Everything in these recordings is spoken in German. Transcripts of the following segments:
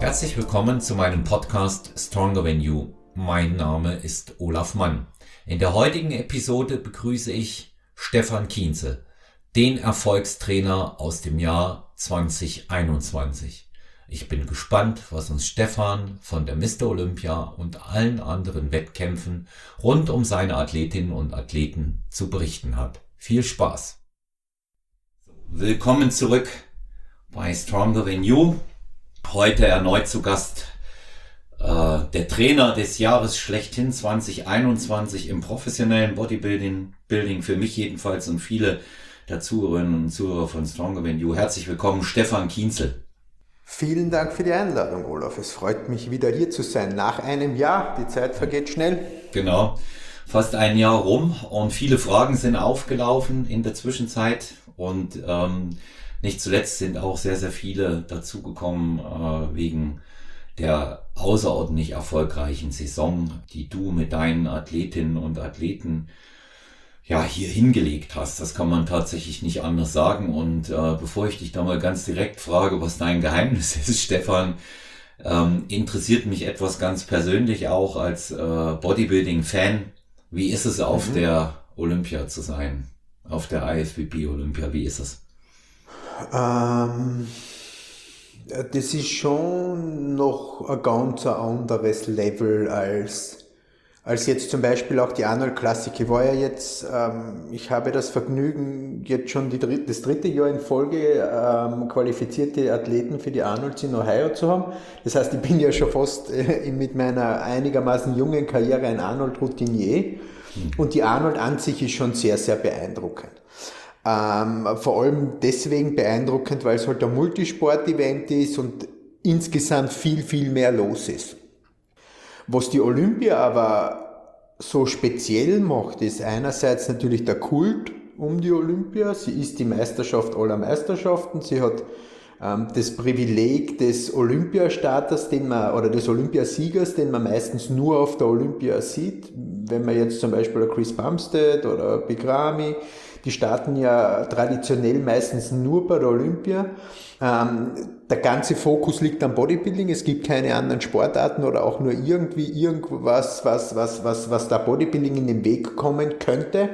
Herzlich willkommen zu meinem Podcast Stronger Than You. Mein Name ist Olaf Mann. In der heutigen Episode begrüße ich Stefan Kienzel, den Erfolgstrainer aus dem Jahr 2021. Ich bin gespannt, was uns Stefan von der Mr. Olympia und allen anderen Wettkämpfen rund um seine Athletinnen und Athleten zu berichten hat. Viel Spaß! Willkommen zurück bei Stronger Than You. Heute erneut zu Gast der Trainer des Jahres schlechthin 2021 im professionellen Bodybuilding, für mich jedenfalls und viele der Zuhörerinnen und Zuhörer von Stronger Than You. Herzlich willkommen, Stefan Kienzel. Vielen Dank für die Einladung, Olaf. Es freut mich, wieder hier zu sein. Nach einem Jahr, die Zeit vergeht schnell. Genau, fast ein Jahr rum und viele Fragen sind aufgelaufen in der Zwischenzeit und nicht zuletzt sind auch sehr, sehr viele dazugekommen wegen der außerordentlich erfolgreichen Saison, die du mit deinen Athletinnen und Athleten ja hier hingelegt hast. Das kann man tatsächlich nicht anders sagen. Und bevor ich dich da mal ganz direkt frage, was dein Geheimnis ist, Stefan, interessiert mich etwas ganz persönlich auch als Bodybuilding-Fan. Wie ist es auf der Olympia zu sein? Auf der IFBB Olympia, wie ist es? Das ist schon noch ein ganz anderes Level als jetzt zum Beispiel auch die Arnold Classic. Ich war ja jetzt, ich habe das Vergnügen, jetzt schon das dritte Jahr in Folge qualifizierte Athleten für die Arnolds in Ohio zu haben. Das heißt, ich bin ja schon fast mit meiner einigermaßen jungen Karriere ein Arnold-Routinier. Und die Arnold an sich ist schon sehr, sehr beeindruckend. Vor allem deswegen beeindruckend, weil es halt ein Multisport-Event ist und insgesamt viel, viel mehr los ist. Was die Olympia aber so speziell macht, ist einerseits natürlich der Kult um die Olympia. Sie ist die Meisterschaft aller Meisterschaften. Sie hat das Privileg des Olympiastarters, des Olympiasiegers, den man meistens nur auf der Olympia sieht. Wenn man jetzt zum Beispiel Chris Bumstead oder Bikrami, die starten ja traditionell meistens nur bei der Olympia. Der ganze Fokus liegt am Bodybuilding. Es gibt keine anderen Sportarten oder auch nur irgendwas, was da Bodybuilding in den Weg kommen könnte.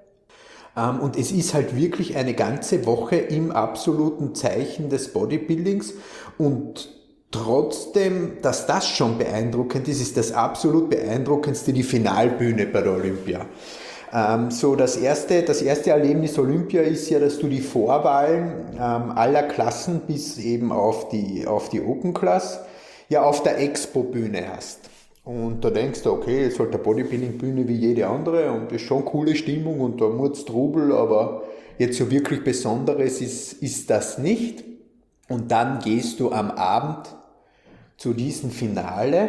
Und es ist halt wirklich eine ganze Woche im absoluten Zeichen des Bodybuildings. Und trotzdem, dass das schon beeindruckend ist, ist das absolut beeindruckendste die Finalbühne bei der Olympia. Das erste Erlebnis Olympia ist ja, dass du die Vorwahlen aller Klassen bis eben auf die Open Class ja auf der Expo-Bühne hast. Und da denkst du, okay, es ist halt eine Bodybuilding-Bühne wie jede andere und ist schon coole Stimmung und da muss Trubel, aber jetzt so wirklich Besonderes ist das nicht. Und dann gehst du am Abend zu diesem Finale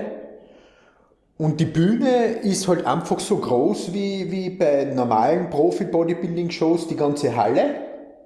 und die Bühne ist halt einfach so groß wie bei normalen Profi-Bodybuilding-Shows die ganze Halle.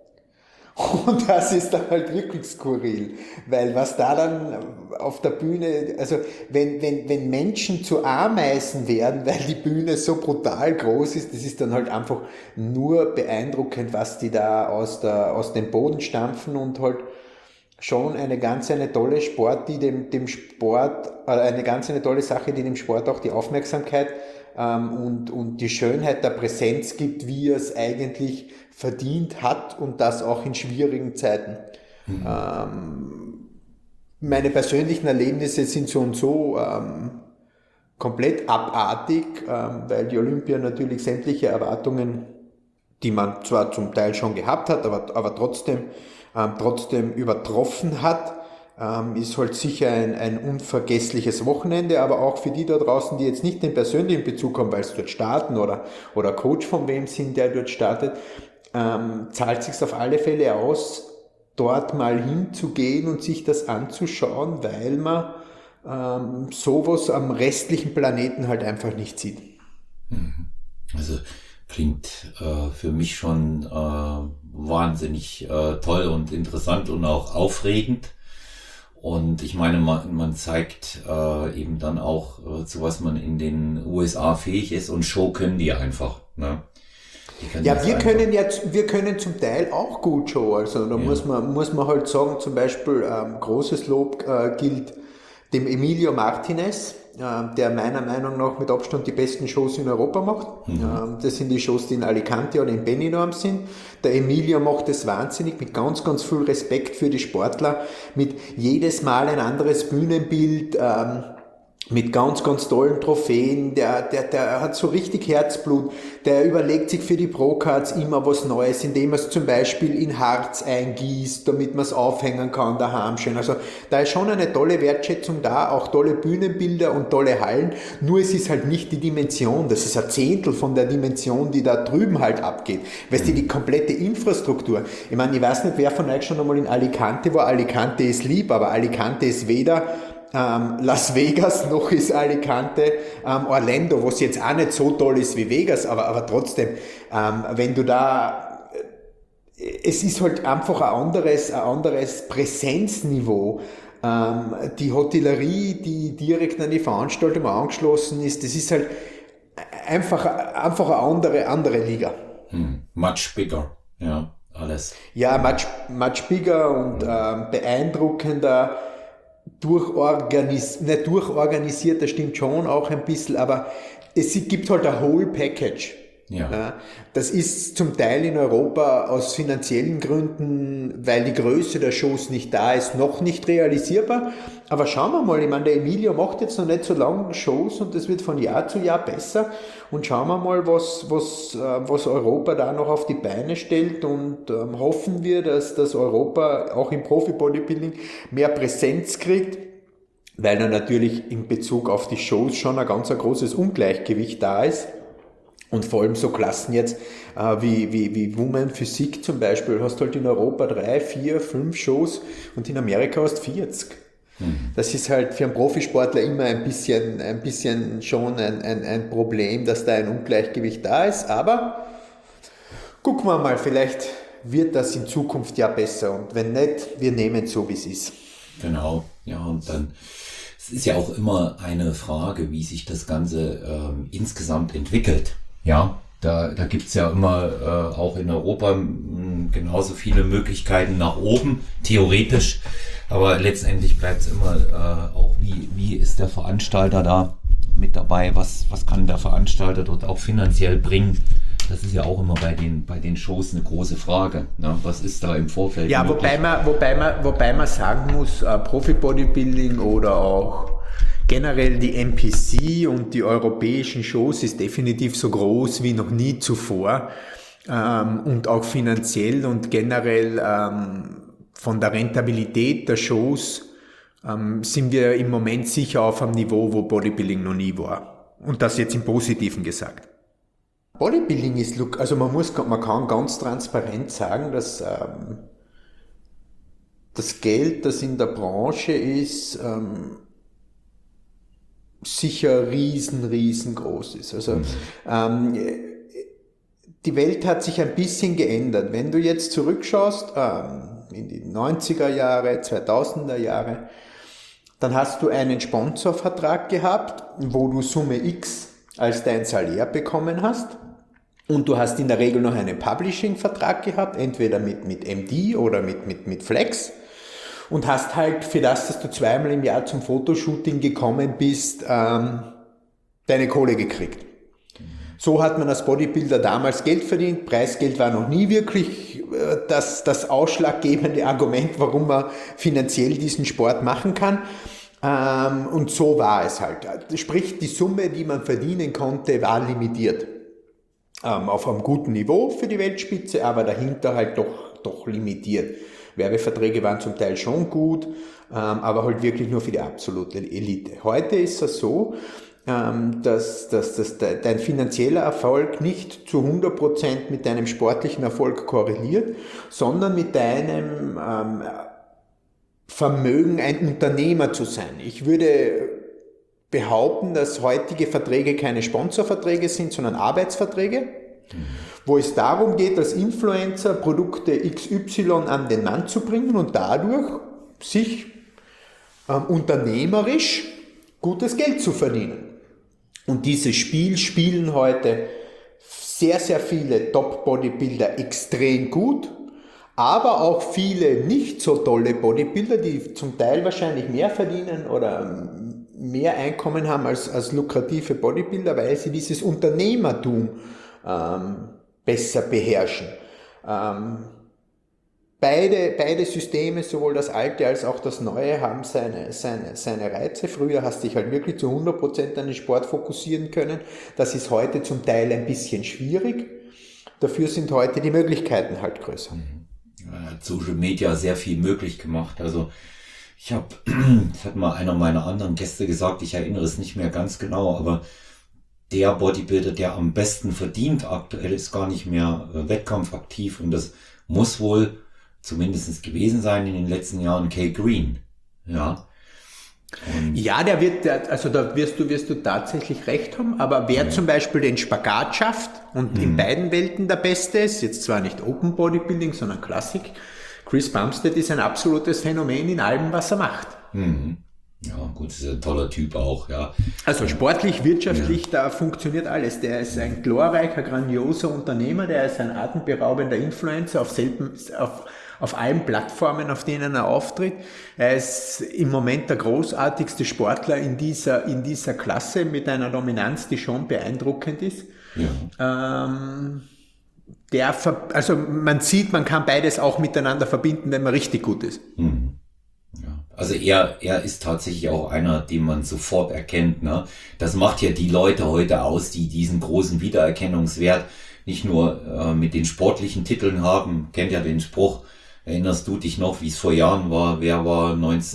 Und das ist dann halt wirklich skurril, weil was da dann auf der Bühne, also wenn Menschen zu Ameisen werden, weil die Bühne so brutal groß ist, das ist dann halt einfach nur beeindruckend, was die da aus dem Boden stampfen und halt schon eine tolle Sport, die dem Sport, eine tolle Sache, die dem Sport auch die Aufmerksamkeit und die Schönheit der Präsenz gibt, wie er es eigentlich verdient hat und das auch in schwierigen Zeiten. Meine persönlichen Erlebnisse sind so und so komplett abartig, weil die Olympia natürlich sämtliche Erwartungen, die man zwar zum Teil schon gehabt hat, aber trotzdem übertroffen hat. Ist halt sicher ein unvergessliches Wochenende, aber auch für die da draußen, die jetzt nicht den persönlichen Bezug haben, weil sie dort starten oder Coach von wem sind, der dort startet, zahlt sich's auf alle Fälle aus, dort mal hinzugehen und sich das anzuschauen, weil man sowas am restlichen Planeten halt einfach nicht sieht. Also klingt für mich schon wahnsinnig toll und interessant und auch aufregend. Und ich meine, man zeigt eben dann auch, zu was man in den USA fähig ist und Show können die einfach. Ne? Ja, wir können zum Teil auch gut Show. Also da muss man halt sagen, zum Beispiel großes Lob gilt dem Emilio Martinez, der meiner Meinung nach mit Abstand die besten Shows in Europa macht. Das sind die Shows, die in Alicante oder in Benidorm sind. Der Emilio macht es wahnsinnig, mit ganz, ganz viel Respekt für die Sportler, mit jedes Mal ein anderes Bühnenbild, mit ganz, ganz tollen Trophäen, der hat so richtig Herzblut, der überlegt sich für die Pro-Cards immer was Neues, indem er es zum Beispiel in Harz eingießt, damit man es aufhängen kann daheim schön. Also da ist schon eine tolle Wertschätzung da, auch tolle Bühnenbilder und tolle Hallen, nur es ist halt nicht die Dimension, das ist ein Zehntel von der Dimension, die da drüben halt abgeht. Weißt du, die komplette Infrastruktur, ich meine, ich weiß nicht, wer von euch schon einmal in Alicante war, Alicante ist lieb, aber Alicante ist weder Las Vegas noch ist Alicante, Orlando, was jetzt auch nicht so toll ist wie Vegas, aber trotzdem, wenn du da, es ist halt einfach ein anderes Präsenzniveau. Die Hotellerie, die direkt an die Veranstaltung angeschlossen ist, das ist halt einfach eine andere Liga. Much bigger, ja, alles. Ja, much bigger und beeindruckender. Nicht durchorganisiert, das stimmt schon auch ein bisschen, aber es gibt halt ein Whole Package. Ja. Das ist zum Teil in Europa aus finanziellen Gründen, weil die Größe der Shows nicht da ist, noch nicht realisierbar. Aber schauen wir mal, ich meine, der Emilio macht jetzt noch nicht so lange Shows und das wird von Jahr zu Jahr besser. Und schauen wir mal, was Europa da noch auf die Beine stellt und hoffen wir, dass Europa auch im Profi-Bodybuilding mehr Präsenz kriegt, weil dann natürlich in Bezug auf die Shows schon ein ganz großes Ungleichgewicht da ist. Und vor allem so Klassen jetzt wie Women Physik zum Beispiel, hast halt in Europa 3, 4, 5 Shows und in Amerika hast 40. Das ist halt für einen Profisportler immer ein bisschen schon ein Problem, dass da ein Ungleichgewicht da ist. Aber gucken wir mal, vielleicht wird das in Zukunft ja besser. Und wenn nicht, wir nehmen es so, wie es ist. Genau, ja, und dann, es ist ja auch immer eine Frage, wie sich das Ganze insgesamt entwickelt. Ja, da gibt's ja immer auch in Europa genauso viele Möglichkeiten nach oben, theoretisch. Aber letztendlich bleibt's immer auch, wie ist der Veranstalter da mit dabei? Was kann der Veranstalter dort auch finanziell bringen? Das ist ja auch immer bei den Shows eine große Frage. Ne? Was ist da im Vorfeld ja, möglich? wobei man sagen muss, Profi-Bodybuilding oder auch generell die NPC und die europäischen Shows ist definitiv so groß wie noch nie zuvor und auch finanziell und generell von der Rentabilität der Shows sind wir im Moment sicher auf einem Niveau, wo Bodybuilding noch nie war. Und das jetzt im Positiven gesagt. Bodybuilding ist, also man kann ganz transparent sagen, dass das Geld, das in der Branche ist, sicher riesengroß ist. Also die Welt hat sich ein bisschen geändert. Wenn du jetzt zurückschaust in die 90er Jahre, 2000er Jahre, dann hast du einen Sponsorvertrag gehabt, wo du Summe X als dein Salär bekommen hast. Und du hast in der Regel noch einen Publishing-Vertrag gehabt, entweder mit MD oder mit Flex. Und hast halt für das, dass du zweimal im Jahr zum Fotoshooting gekommen bist, deine Kohle gekriegt. So hat man als Bodybuilder damals Geld verdient. Preisgeld war noch nie wirklich das ausschlaggebende Argument, warum man finanziell diesen Sport machen kann. Und so war es halt. Sprich, die Summe, die man verdienen konnte, war limitiert. Auf einem guten Niveau für die Weltspitze, aber dahinter halt doch limitiert. Werbeverträge waren zum Teil schon gut, aber halt wirklich nur für die absolute Elite. Heute ist es so, dass dein finanzieller Erfolg nicht zu 100% mit deinem sportlichen Erfolg korreliert, sondern mit deinem Vermögen, ein Unternehmer zu sein. Ich würde behaupten, dass heutige Verträge keine Sponsorverträge sind, sondern Arbeitsverträge, wo es darum geht, als Influencer Produkte XY an den Mann zu bringen und dadurch sich unternehmerisch gutes Geld zu verdienen. Und dieses Spiel spielen heute sehr viele Top-Bodybuilder extrem gut, aber auch viele nicht so tolle Bodybuilder, die zum Teil wahrscheinlich mehr verdienen oder mehr Einkommen haben als lukrative Bodybuilder, weil sie dieses Unternehmertum besser beherrschen. Beide Systeme, sowohl das alte als auch das neue, haben seine Reize. Früher hast du dich halt wirklich zu 100% an den Sport fokussieren können. Das ist heute zum Teil ein bisschen schwierig. Dafür sind heute die Möglichkeiten halt größer. Ja, hat Social Media sehr viel möglich gemacht. Also das hat mal einer meiner anderen Gäste gesagt, ich erinnere es nicht mehr ganz genau, aber der Bodybuilder, der am besten verdient aktuell, ist gar nicht mehr wettkampfaktiv, und das muss wohl zumindest gewesen sein in den letzten Jahren Kay Green. Ja. Ja, da wirst du tatsächlich recht haben, aber wer zum Beispiel den Spagat schafft und in beiden Welten der Beste ist, jetzt zwar nicht Open Bodybuilding, sondern Klassik, Chris Bumstead ist ein absolutes Phänomen in allem, was er macht. Ja, gut, ist ein toller Typ auch, ja. Also sportlich, wirtschaftlich, da funktioniert alles. Der ist ein glorreicher, grandioser Unternehmer, der ist ein atemberaubender Influencer auf allen Plattformen, auf denen er auftritt. Er ist im Moment der großartigste Sportler in dieser Klasse mit einer Dominanz, die schon beeindruckend ist. Ja. Also man sieht, man kann beides auch miteinander verbinden, wenn man richtig gut ist. Ja. Also er ist tatsächlich auch einer, den man sofort erkennt, ne? Das macht ja die Leute heute aus, die diesen großen Wiedererkennungswert nicht nur mit den sportlichen Titeln haben. Kennt ja den Spruch: Erinnerst du dich noch, wie es vor Jahren war? Wer war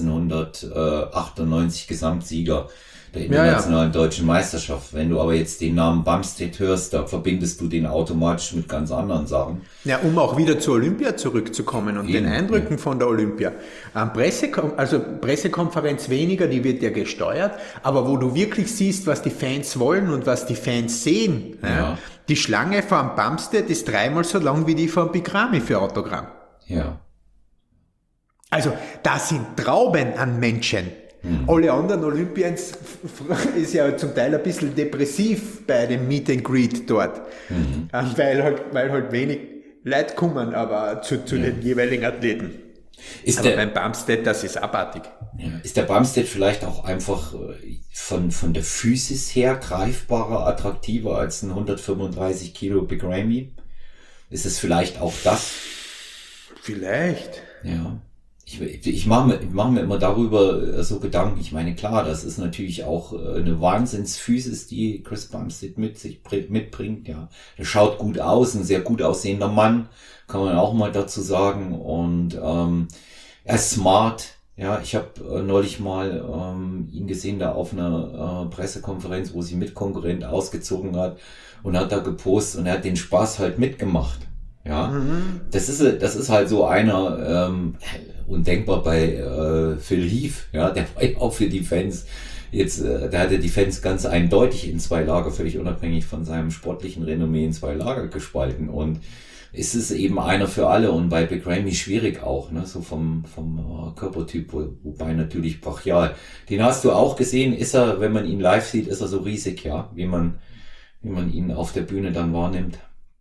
1998 Gesamtsieger der internationalen deutschen Meisterschaft? Wenn du aber jetzt den Namen Bumstead hörst, da verbindest du den automatisch mit ganz anderen Sachen. Ja, um auch wieder zur Olympia zurückzukommen und den Eindrücken von der Olympia. Pressekonferenz weniger, die wird ja gesteuert, aber wo du wirklich siehst, was die Fans wollen und was die Fans sehen. Ja. Die Schlange vor Bumstead ist 3-mal so lang wie die von Bikrami für Autogramm. Ja. Also da sind Trauben an Menschen. Alle anderen Olympians ist ja zum Teil ein bisschen depressiv bei dem Meet and Greet dort, weil halt wenig Leute kommen, aber zu den jeweiligen Athleten. Beim Bumstead, das ist abartig. Ja. Ist der Bumstead vielleicht auch einfach von der Physis her greifbarer, attraktiver als ein 135 Kilo Big Ramy? Ist es vielleicht auch das? Vielleicht. Ja. Ich mache mir immer darüber so Gedanken. Ich meine, klar, das ist natürlich auch eine Wahnsinnsphysis, die Chris Bumstead mitbringt. Ja, der schaut gut aus, ein sehr gut aussehender Mann, kann man auch mal dazu sagen. Und er ist smart. Ja, ich habe neulich mal ihn gesehen da auf einer Pressekonferenz, wo sie Mitkonkurrent ausgezogen hat, und hat da gepostet, und er hat den Spaß halt mitgemacht. Ja, das ist halt so einer, undenkbar bei Phil Heath, ja, der war ja auch für die Fans jetzt, der hatte die Fans ganz eindeutig in zwei Lager, völlig unabhängig von seinem sportlichen Renommee, in zwei Lager gespalten, und es ist eben einer für alle, und bei Big Ramy schwierig auch, ne, so vom Körpertyp, wobei natürlich brachial. Den hast du auch gesehen, ist er, wenn man ihn live sieht, ist er so riesig, ja, wie man ihn auf der Bühne dann wahrnimmt.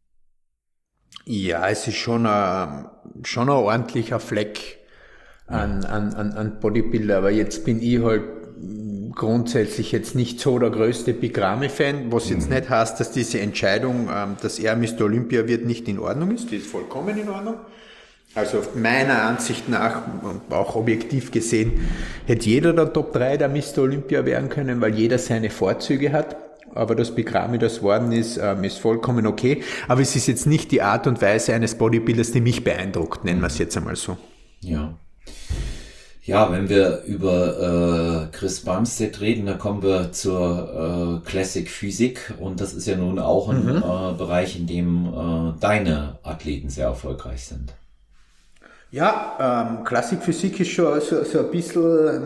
Ja, es ist schon ein ordentlicher Fleck an Bodybuilder, aber jetzt bin ich halt grundsätzlich jetzt nicht so der größte Big Ramy-Fan, was jetzt nicht heißt, dass diese Entscheidung, dass er Mr. Olympia wird, nicht in Ordnung ist. Die ist vollkommen in Ordnung. Also meiner Ansicht nach, auch objektiv gesehen, hätte jeder der Top 3 der Mr. Olympia werden können, weil jeder seine Vorzüge hat. Aber dass Big Ramy das worden ist vollkommen okay. Aber es ist jetzt nicht die Art und Weise eines Bodybuilders, die mich beeindruckt, nennen wir es jetzt einmal so. Ja. Ja, wenn wir über Chris Bumstead reden, dann kommen wir zur Classic Physik, und das ist ja nun auch ein Bereich, in dem deine Athleten sehr erfolgreich sind. Ja, Classic Physik ist schon so ein bisschen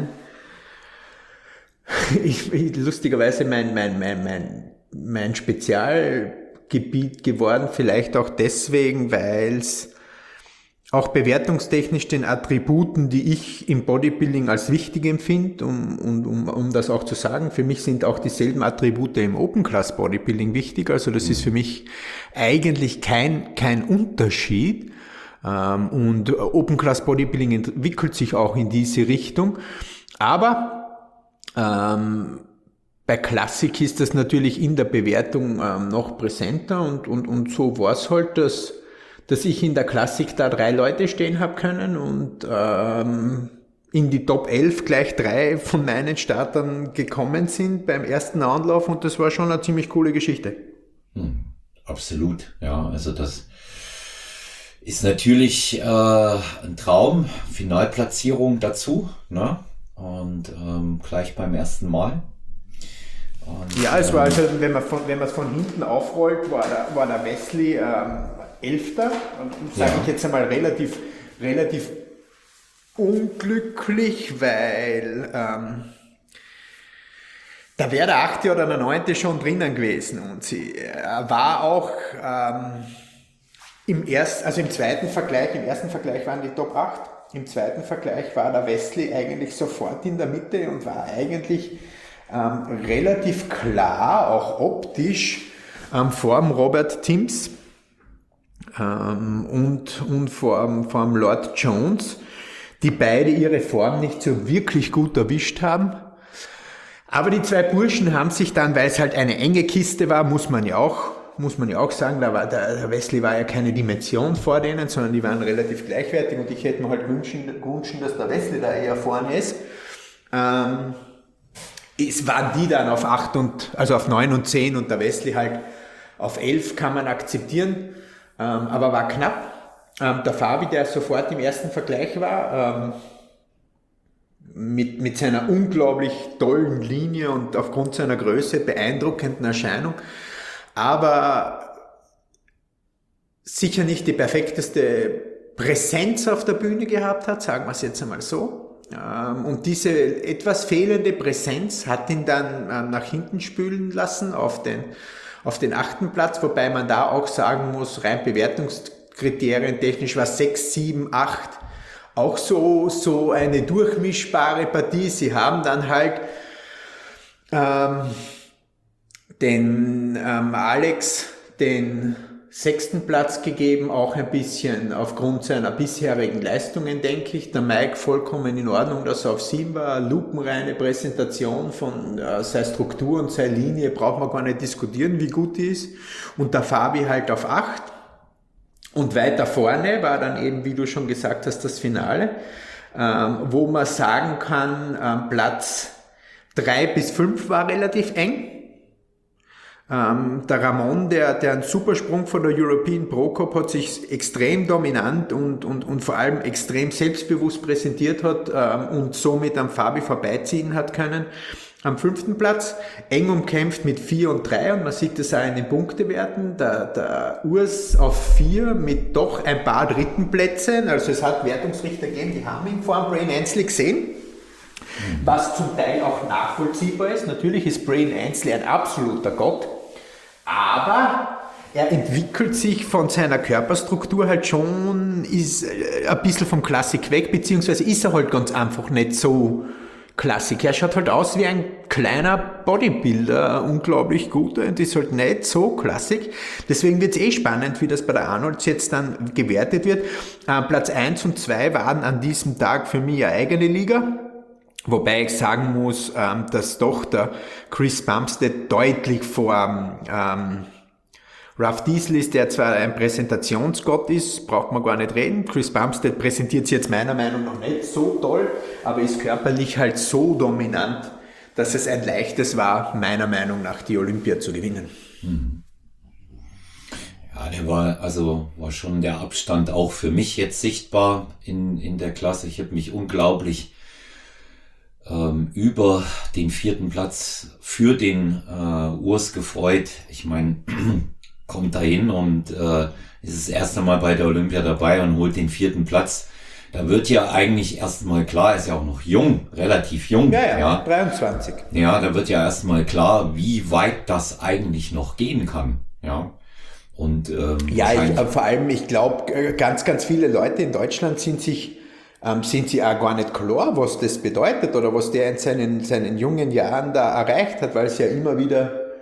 lustigerweise mein Spezialgebiet geworden, vielleicht auch deswegen, weil es auch bewertungstechnisch den Attributen, die ich im Bodybuilding als wichtig empfinde, um das auch zu sagen, für mich sind auch dieselben Attribute im Open Class Bodybuilding wichtig, also das ist für mich eigentlich kein Unterschied. Und Open Class Bodybuilding entwickelt sich auch in diese Richtung. Aber bei Klassik ist das natürlich in der Bewertung noch präsenter und so war es halt, dass ich in der Klassik da 3 Leute stehen habe können und in die Top 11 gleich 3 von meinen Startern gekommen sind beim ersten Anlauf und das war schon eine ziemlich coole Geschichte. Absolut, ja, also das ist natürlich ein Traum, Finalplatzierung dazu, ne? Und gleich beim ersten Mal. Und, ja, es war also, wenn man es von hinten aufrollt, war der Wesley 11. Und sage ich jetzt einmal relativ unglücklich, weil da wäre der 8. oder der 9. schon drinnen gewesen und sie war auch im zweiten Vergleich, im ersten Vergleich waren die Top 8, im zweiten Vergleich war der Wesley eigentlich sofort in der Mitte und war eigentlich relativ klar, auch optisch, vor dem Robert Timms und vor dem Lord Jones, die beide ihre Form nicht so wirklich gut erwischt haben. Aber die 2 Burschen haben sich dann, weil es halt eine enge Kiste war, muss man ja auch sagen, der Wesley war ja keine Dimension vor denen, sondern die waren relativ gleichwertig und ich hätte mir halt gewünscht, dass der Wesley da eher vorne ist. Es waren die dann auf 9 und 10 und der Wesley halt auf 11 kann man akzeptieren, aber war knapp. Der Fabi, der sofort im ersten Vergleich war, mit seiner unglaublich tollen Linie und aufgrund seiner Größe beeindruckenden Erscheinung, aber sicher nicht die perfekteste Präsenz auf der Bühne gehabt hat, sagen wir es jetzt einmal so. Und diese etwas fehlende Präsenz hat ihn dann nach hinten spülen lassen auf den 8. Platz, wobei man da auch sagen muss, rein Bewertungskriterien technisch war 6, 7, 8 auch so eine durchmischbare Partie. Sie haben dann halt den Alex den 6. Platz gegeben, auch ein bisschen aufgrund seiner bisherigen Leistungen, denke ich. Der Mike vollkommen in Ordnung, dass er auf 7 war. Lupenreine Präsentation von seiner Struktur und seiner Linie, braucht man gar nicht diskutieren, wie gut die ist. Und der Fabi halt auf 8. Und weiter vorne war dann eben, wie du schon gesagt hast, das Finale, wo man sagen kann, Platz 3 bis 5 war relativ eng. Der Ramon, der einen Supersprung von der European Pro Cup hat, sich extrem dominant und vor allem extrem selbstbewusst präsentiert hat und somit am Fabi vorbeiziehen hat können. Am 5. Platz, eng umkämpft mit 4 und 3 und man sieht das auch in den Punktewerten, der Urs auf 4 mit doch ein paar dritten Plätzen, also es hat Wertungsrichter gegeben, die haben ihn vor dem Brain Ansley gesehen, was zum Teil auch nachvollziehbar ist. Natürlich ist Brain Ansley ein absoluter Gott, aber er entwickelt sich von seiner Körperstruktur halt schon, ist ein bisschen vom Klassik weg, beziehungsweise ist er halt ganz einfach nicht so Klassik. Er schaut halt aus wie ein kleiner Bodybuilder, unglaublich gut und ist halt nicht so Klassik. Deswegen wird es spannend, wie das bei der Arnolds jetzt dann gewertet wird. Platz 1 und 2 waren an diesem Tag für mich eine eigene Liga. Wobei ich sagen muss, dass doch der Chris Bumstead deutlich vor Ralph Diesel ist, der zwar ein Präsentationsgott ist, braucht man gar nicht reden. Chris Bumstead präsentiert sich jetzt meiner Meinung nach nicht so toll, aber ist körperlich halt so dominant, dass es ein leichtes war, meiner Meinung nach die Olympia zu gewinnen. Ja, der war schon der Abstand auch für mich jetzt sichtbar in der Klasse. Ich habe mich unglaublich über den 4. Platz für den Urs gefreut. Ich meine, kommt dahin und ist das erste Mal bei der Olympia dabei und holt den 4. Platz. Da wird ja eigentlich erstmal klar, ist ja auch noch jung, relativ jung. Ja, 23. Ja, da wird ja erstmal klar, wie weit das eigentlich noch gehen kann. Ja. Und vor allem, ich glaube, ganz, ganz viele Leute in Deutschland sind sie auch gar nicht klar, was das bedeutet oder was der in seinen jungen Jahren da erreicht hat, weil es ja immer wieder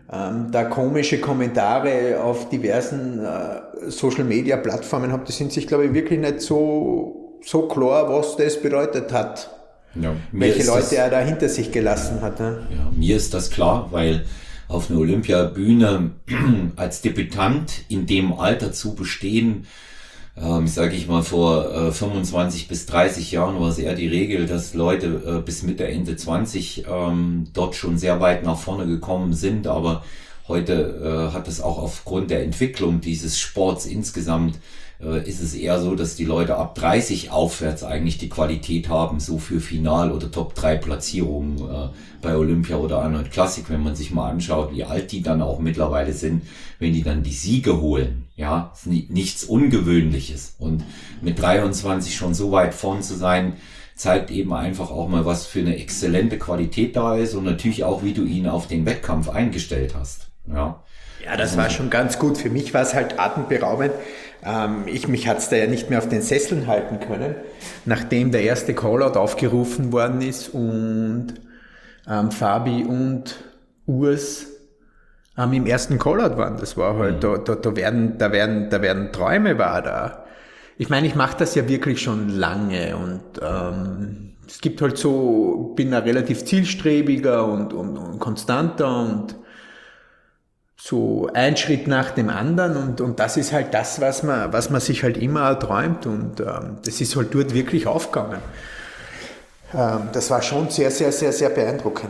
da komische Kommentare auf diversen Social-Media-Plattformen habe, die sind sich, glaube ich, wirklich nicht so klar, was das bedeutet hat. Ja, welche Leute er da hinter sich gelassen hat. Ne? Ja, mir ist das klar, weil auf einer Olympiabühne als Debütant in dem Alter zu bestehen, sage ich mal, vor 25 bis 30 Jahren war es eher die Regel, dass Leute bis Mitte, Ende 20 dort schon sehr weit nach vorne gekommen sind. Aber heute hat es auch aufgrund der Entwicklung dieses Sports insgesamt, ist es eher so, dass die Leute ab 30 aufwärts eigentlich die Qualität haben, so für Final- oder Top-3 Platzierungen bei Olympia oder Arnold Classic, wenn man sich mal anschaut, wie alt die dann auch mittlerweile sind, wenn die dann die Siege holen. Ja, ist nichts Ungewöhnliches. Und mit 23 schon so weit vorn zu sein, zeigt eben einfach auch mal, was für eine exzellente Qualität da ist und natürlich auch, wie du ihn auf den Wettkampf eingestellt hast. Ja. Ja, das war schon ganz gut. Für mich war es halt atemberaubend. Mich hat's da ja nicht mehr auf den Sesseln halten können, nachdem der erste Callout aufgerufen worden ist und Fabi und Urs im ersten Callout waren. Das war halt, da werden Träume war da. Ich meine, ich mache das ja wirklich schon lange und es gibt halt so, bin da relativ zielstrebiger und konstanter und so ein Schritt nach dem anderen und das ist halt das, was man sich halt immer erträumt und das ist halt dort wirklich aufgegangen. Das war schon sehr, sehr, sehr, sehr beeindruckend.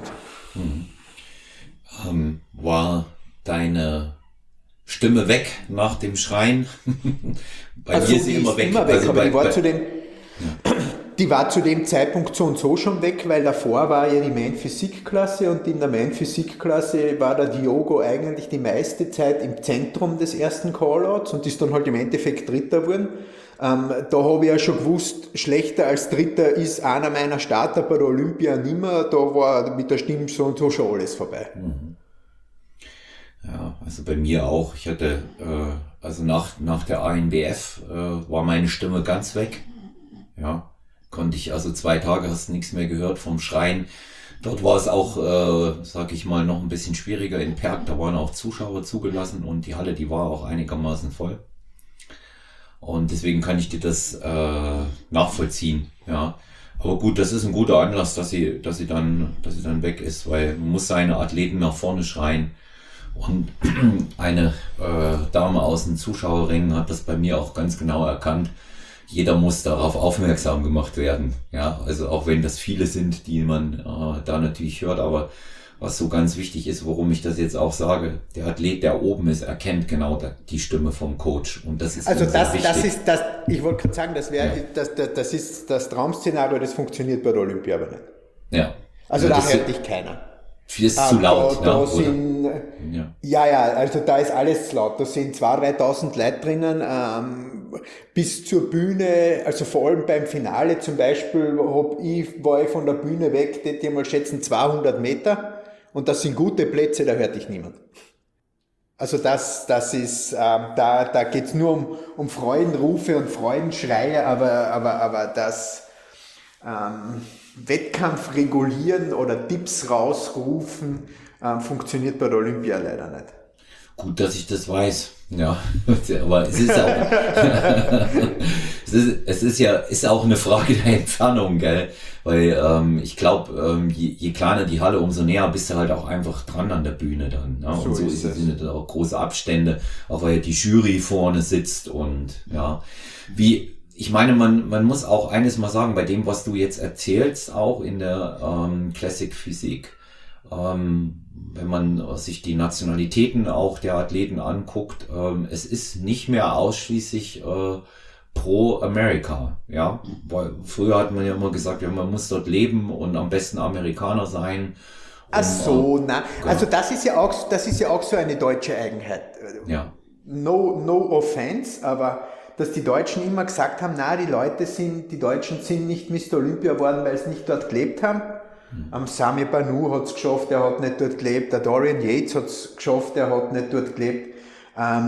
War deine Stimme weg nach dem Schreien? Bei also mir ist sie immer weg. Also aber die war zu dem Zeitpunkt so und so schon weg, weil davor war ja die Main-Physik-Klasse und in der Main-Physik-Klasse war der Diogo eigentlich die meiste Zeit im Zentrum des ersten Callouts und ist dann halt im Endeffekt Dritter geworden. Da habe ich ja schon gewusst, schlechter als Dritter ist einer meiner Starter bei der Olympia nimmer, da war mit der Stimme so und so schon alles vorbei. Ja, also bei mir auch. Ich hatte, also nach der ANBF war meine Stimme ganz weg. Ja, konnte ich, also 2 Tage hast du nichts mehr gehört vom Schreien. Dort war es auch, sag ich mal, noch ein bisschen schwieriger in Perg. Da waren auch Zuschauer zugelassen und die Halle, die war auch einigermaßen voll. Und deswegen kann ich dir das nachvollziehen. Ja, aber gut, das ist ein guter Anlass, dass sie dann weg ist, weil man muss seine Athleten nach vorne schreien. Und eine Dame aus dem Zuschauerring hat das bei mir auch ganz genau erkannt. Jeder muss darauf aufmerksam gemacht werden. Ja, also auch wenn das viele sind, die man da natürlich hört, aber was so ganz wichtig ist, warum ich das jetzt auch sage, der Athlet, der oben ist, erkennt genau die Stimme vom Coach. Und das ist also das ist das, ich wollte gerade sagen, das ist das Traum-Szenario, das funktioniert bei der Olympia aber nicht. Ja. Also da hört dich keiner. Viel ist zu laut, da sind, ja, also da ist alles laut. Da sind 2.000, 3.000 Leute drinnen, bis zur Bühne, also vor allem beim Finale zum Beispiel, war ich von der Bühne weg, hätte ich mal schätzen 200 Meter und das sind gute Plätze, da hört dich niemand. Also das ist, da geht's nur um Freudenrufe und Freudenschreie, aber das, Wettkampf regulieren oder Tipps rausrufen, funktioniert bei der Olympia leider nicht. Gut, dass ich das weiß. Ja, aber es ist auch, ist auch eine Frage der Entfernung, gell? Weil ich glaube, je kleiner die Halle, umso näher bist du halt auch einfach dran an der Bühne dann. Ne? So und so sind dann auch große Abstände, auch weil die Jury vorne sitzt und ja, ich meine, man muss auch eines mal sagen, bei dem, was du jetzt erzählst, auch in der Classic Physik, wenn man sich die Nationalitäten auch der Athleten anguckt, es ist nicht mehr ausschließlich pro America, ja, weil früher hat man ja immer gesagt, ja, man muss dort leben und am besten Amerikaner sein. Ach so, also das ist ja auch so eine deutsche Eigenheit. Ja. No offense, aber dass die Deutschen immer gesagt haben, die Deutschen sind nicht Mr. Olympia geworden, weil sie nicht dort gelebt haben. Sami Banu hat es geschafft, er hat nicht dort gelebt. Der Dorian Yates hat es geschafft, er hat nicht dort gelebt.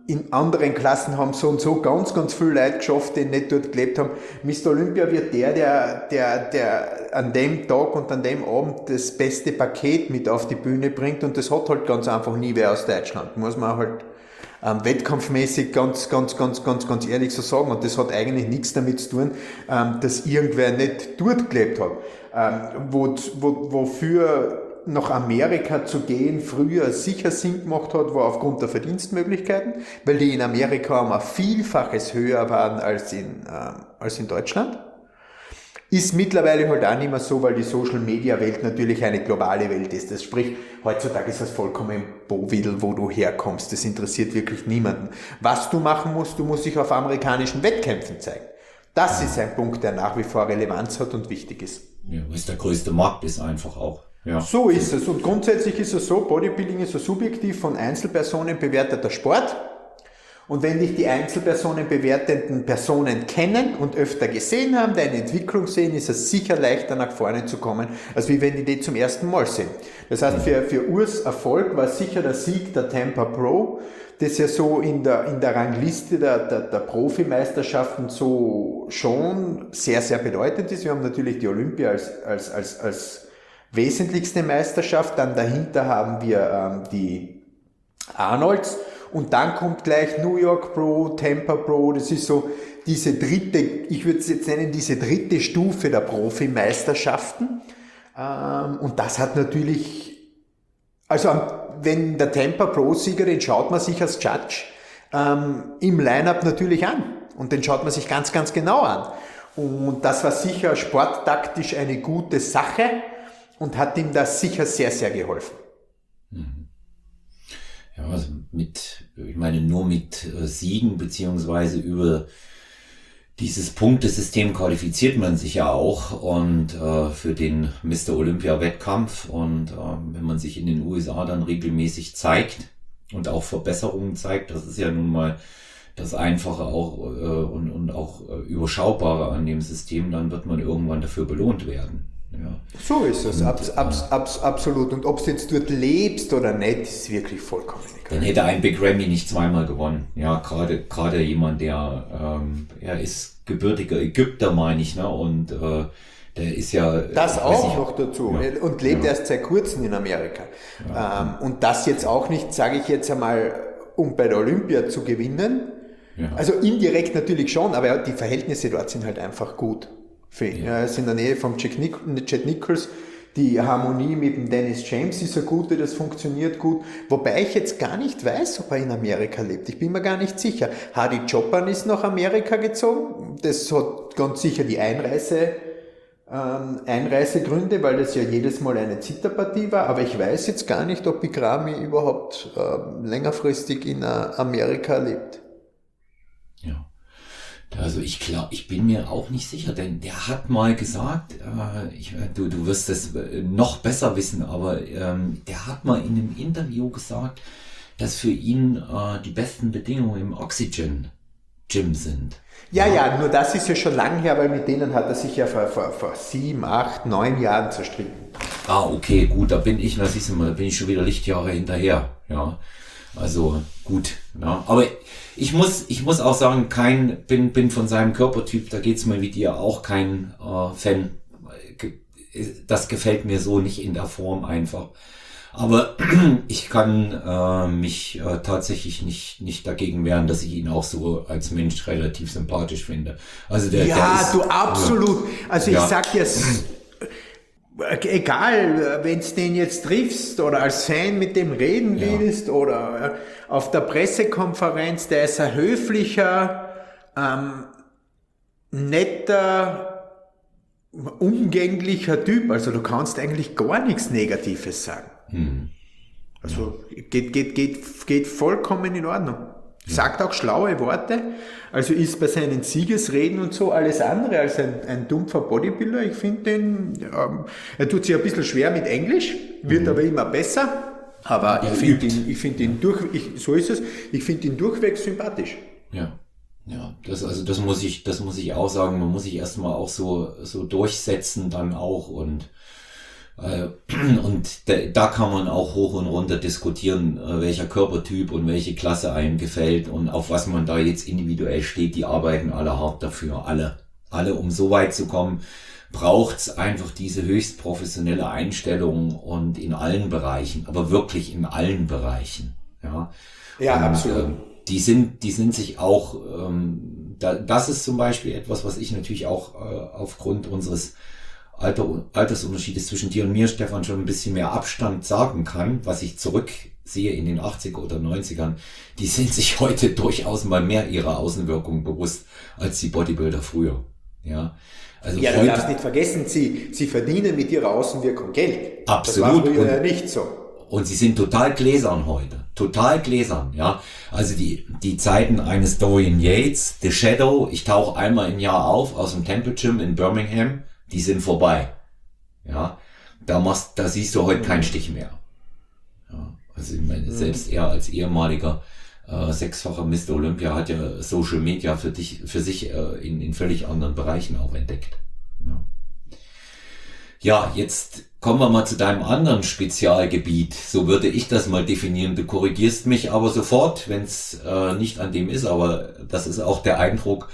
in anderen Klassen haben so und so ganz, ganz viele Leute geschafft, die nicht dort gelebt haben. Mr. Olympia wird der an dem Tag und an dem Abend das beste Paket mit auf die Bühne bringt, und das hat halt ganz einfach nie wer aus Deutschland. Muss man halt wettkampfmäßig ganz ehrlich so sagen. Und das hat eigentlich nichts damit zu tun, dass irgendwer nicht dort gelebt hat. Wofür nach Amerika zu gehen früher sicher Sinn gemacht hat, war aufgrund der Verdienstmöglichkeiten, weil die in Amerika um ein Vielfaches höher waren als in Deutschland. Ist mittlerweile halt auch nicht mehr so, weil die Social-Media-Welt natürlich eine globale Welt ist. Das sprich, heutzutage ist das vollkommen Bovidel, wo du herkommst. Das interessiert wirklich niemanden. Was du machen musst, du musst dich auf amerikanischen Wettkämpfen zeigen. Das ist ein Punkt, der nach wie vor Relevanz hat und wichtig ist. Ja, was der größte Markt ist einfach auch. Ja. So ist es. Und grundsätzlich ist es so, Bodybuilding ist ein subjektiv von Einzelpersonen bewerteter Sport. Und wenn dich die Einzelpersonen bewertenden Personen kennen und öfter gesehen haben, deine Entwicklung sehen, ist es sicher leichter nach vorne zu kommen, als wie wenn die zum ersten Mal sehen. Das heißt, für Urs Erfolg war sicher der Sieg der Tampa Pro, das ja so in der Rangliste der Profimeisterschaften so schon sehr, sehr bedeutend ist. Wir haben natürlich die Olympia als wesentlichste Meisterschaft, dann dahinter haben wir die Arnolds. Und dann kommt gleich New York Pro, Tampa Pro, das ist so diese dritte, ich würde es jetzt nennen, diese dritte Stufe der Profimeisterschaften. Und das hat natürlich, also wenn der Tampa Pro-Sieger, den schaut man sich als Judge im Line-Up natürlich an. Und den schaut man sich ganz, ganz genau an. Und das war sicher sporttaktisch eine gute Sache und hat ihm das sicher sehr, sehr geholfen. Ja, also nur mit Siegen beziehungsweise über dieses Punktesystem qualifiziert man sich ja auch und für den Mr. Olympia Wettkampf, und wenn man sich in den USA dann regelmäßig zeigt und auch Verbesserungen zeigt, das ist ja nun mal das Einfache auch und auch Überschaubare an dem System, dann wird man irgendwann dafür belohnt werden. Ja. So ist es, absolut. Und ob du jetzt dort lebst oder nicht, ist wirklich vollkommen egal. Dann hätte ein Big Ramy nicht zweimal gewonnen. Ja, gerade jemand, der er ist gebürtiger Ägypter, meine ich, ne? Und der ist ja... Das auch noch dazu. Ja. Und lebt erst seit kurzem in Amerika. Ja. Und das jetzt auch nicht, sage ich jetzt einmal, um bei der Olympia zu gewinnen. Ja. Also indirekt natürlich schon, aber die Verhältnisse dort sind halt einfach gut. Ja, ist in der Nähe von Chad Nichols. Die Harmonie mit dem Dennis James ist eine gute, das funktioniert gut. Wobei ich jetzt gar nicht weiß, ob er in Amerika lebt. Ich bin mir gar nicht sicher. Hadi Chopin ist nach Amerika gezogen. Das hat ganz sicher die Einreisegründe, weil das ja jedes Mal eine Zitterpartie war. Aber ich weiß jetzt gar nicht, ob Big Ramy überhaupt längerfristig in Amerika lebt. Ja. Also ich bin mir auch nicht sicher, denn der hat mal gesagt, du wirst es noch besser wissen, aber der hat mal in einem Interview gesagt, dass für ihn die besten Bedingungen im Oxygen Gym sind. Ja, nur das ist ja schon lange her, weil mit denen hat er sich ja vor 7, 8, 9 Jahren zerstritten. Okay, gut, da bin ich schon wieder Lichtjahre hinterher, ja. Also gut, ja. Aber ich muss auch sagen, bin von seinem Körpertyp, da geht's mir wie dir auch kein Fan. Das gefällt mir so nicht in der Form einfach. Aber ich kann mich tatsächlich nicht dagegen wehren, dass ich ihn auch so als Mensch relativ sympathisch finde. Also der ist, du absolut. Also ich sag jetzt, egal, wenn du den jetzt triffst oder als Fan mit dem reden willst oder auf der Pressekonferenz, der ist ein höflicher, netter, umgänglicher Typ. Also du kannst eigentlich gar nichts Negatives sagen. Also geht vollkommen in Ordnung. Sagt auch schlaue Worte, also ist bei seinen Siegesreden und so alles andere als ein dumpfer Bodybuilder. Ich finde den, er tut sich ein bisschen schwer mit Englisch, wird aber immer besser, aber ich finde ihn durchweg sympathisch. Ja, das muss ich auch sagen, man muss sich erstmal auch so durchsetzen dann auch, und Und da kann man auch hoch und runter diskutieren, welcher Körpertyp und welche Klasse einem gefällt und auf was man da jetzt individuell steht. Die arbeiten alle hart dafür, alle, um so weit zu kommen, braucht's einfach diese höchst professionelle Einstellung und in allen Bereichen, aber wirklich in allen Bereichen. Ja, Ja, und, absolut. die sind sich auch, das ist zum Beispiel etwas, was ich natürlich auch aufgrund unseres Altersunterschiedes zwischen dir und mir, Stefan, schon ein bisschen mehr Abstand sagen kann, was ich zurücksehe in den 80er oder 90ern, die sind sich heute durchaus mal mehr ihrer Außenwirkung bewusst als die Bodybuilder früher. Ja, also Ja, du heute, darfst nicht vergessen, sie verdienen mit ihrer Außenwirkung Geld. absolut. Das war früher ja nicht so. Und sie sind total gläsern heute. Total gläsern, ja. Also die Zeiten eines Dorian Yates, The Shadow, ich tauche einmal im Jahr auf aus dem Temple Gym in Birmingham, die sind vorbei. Ja. Da siehst du heute keinen Stich mehr. Ja. Also ich meine, selbst er als ehemaliger sechsfacher Mr. Olympia hat ja Social Media für sich in völlig anderen Bereichen auch entdeckt. Ja. Ja, jetzt kommen wir mal zu deinem anderen Spezialgebiet. So würde ich das mal definieren. Du korrigierst mich aber sofort, wenn es nicht an dem ist. Aber das ist auch der Eindruck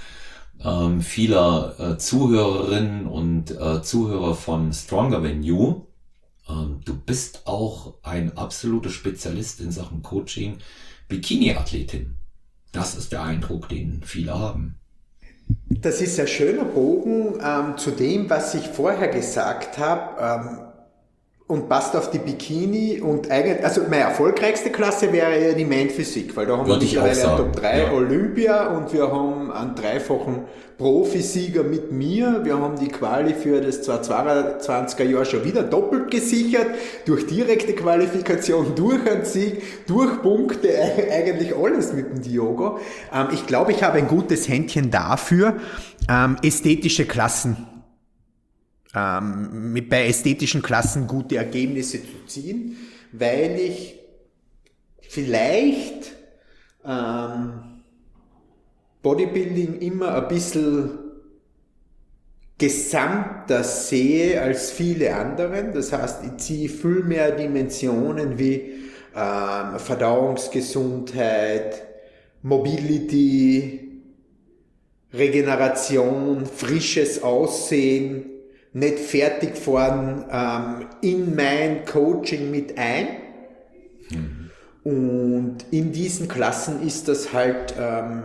vieler Zuhörerinnen und Zuhörer von Stronger Than You. Du bist auch ein absoluter Spezialist in Sachen Coaching, Bikini-Athletin. Das ist der Eindruck, den viele haben. Das ist ein schöner Bogen zu dem, was ich vorher gesagt habe, und passt auf die Bikini und eigentlich, also meine erfolgreichste Klasse wäre ja die Main Physik, weil da haben wir Würde ich auch mittlerweile sagen, Top 3 ja. Olympia und wir haben einen dreifachen Profisieger mit mir. Wir haben die Quali für das 2022er Jahr schon wieder doppelt gesichert, durch direkte Qualifikation, durch einen Sieg, durch Punkte, eigentlich alles mit dem Diogo. Ich glaube, ich habe ein gutes Händchen dafür, ästhetische Klassen bei ästhetischen Klassen gute Ergebnisse zu ziehen, weil ich vielleicht Bodybuilding immer ein bisschen gesamter sehe als viele anderen. Das heißt, ich ziehe viel mehr Dimensionen wie Verdauungsgesundheit, Mobility, Regeneration, frisches Aussehen, nicht fertig fahren, in mein Coaching mit ein. Und in diesen Klassen ist das halt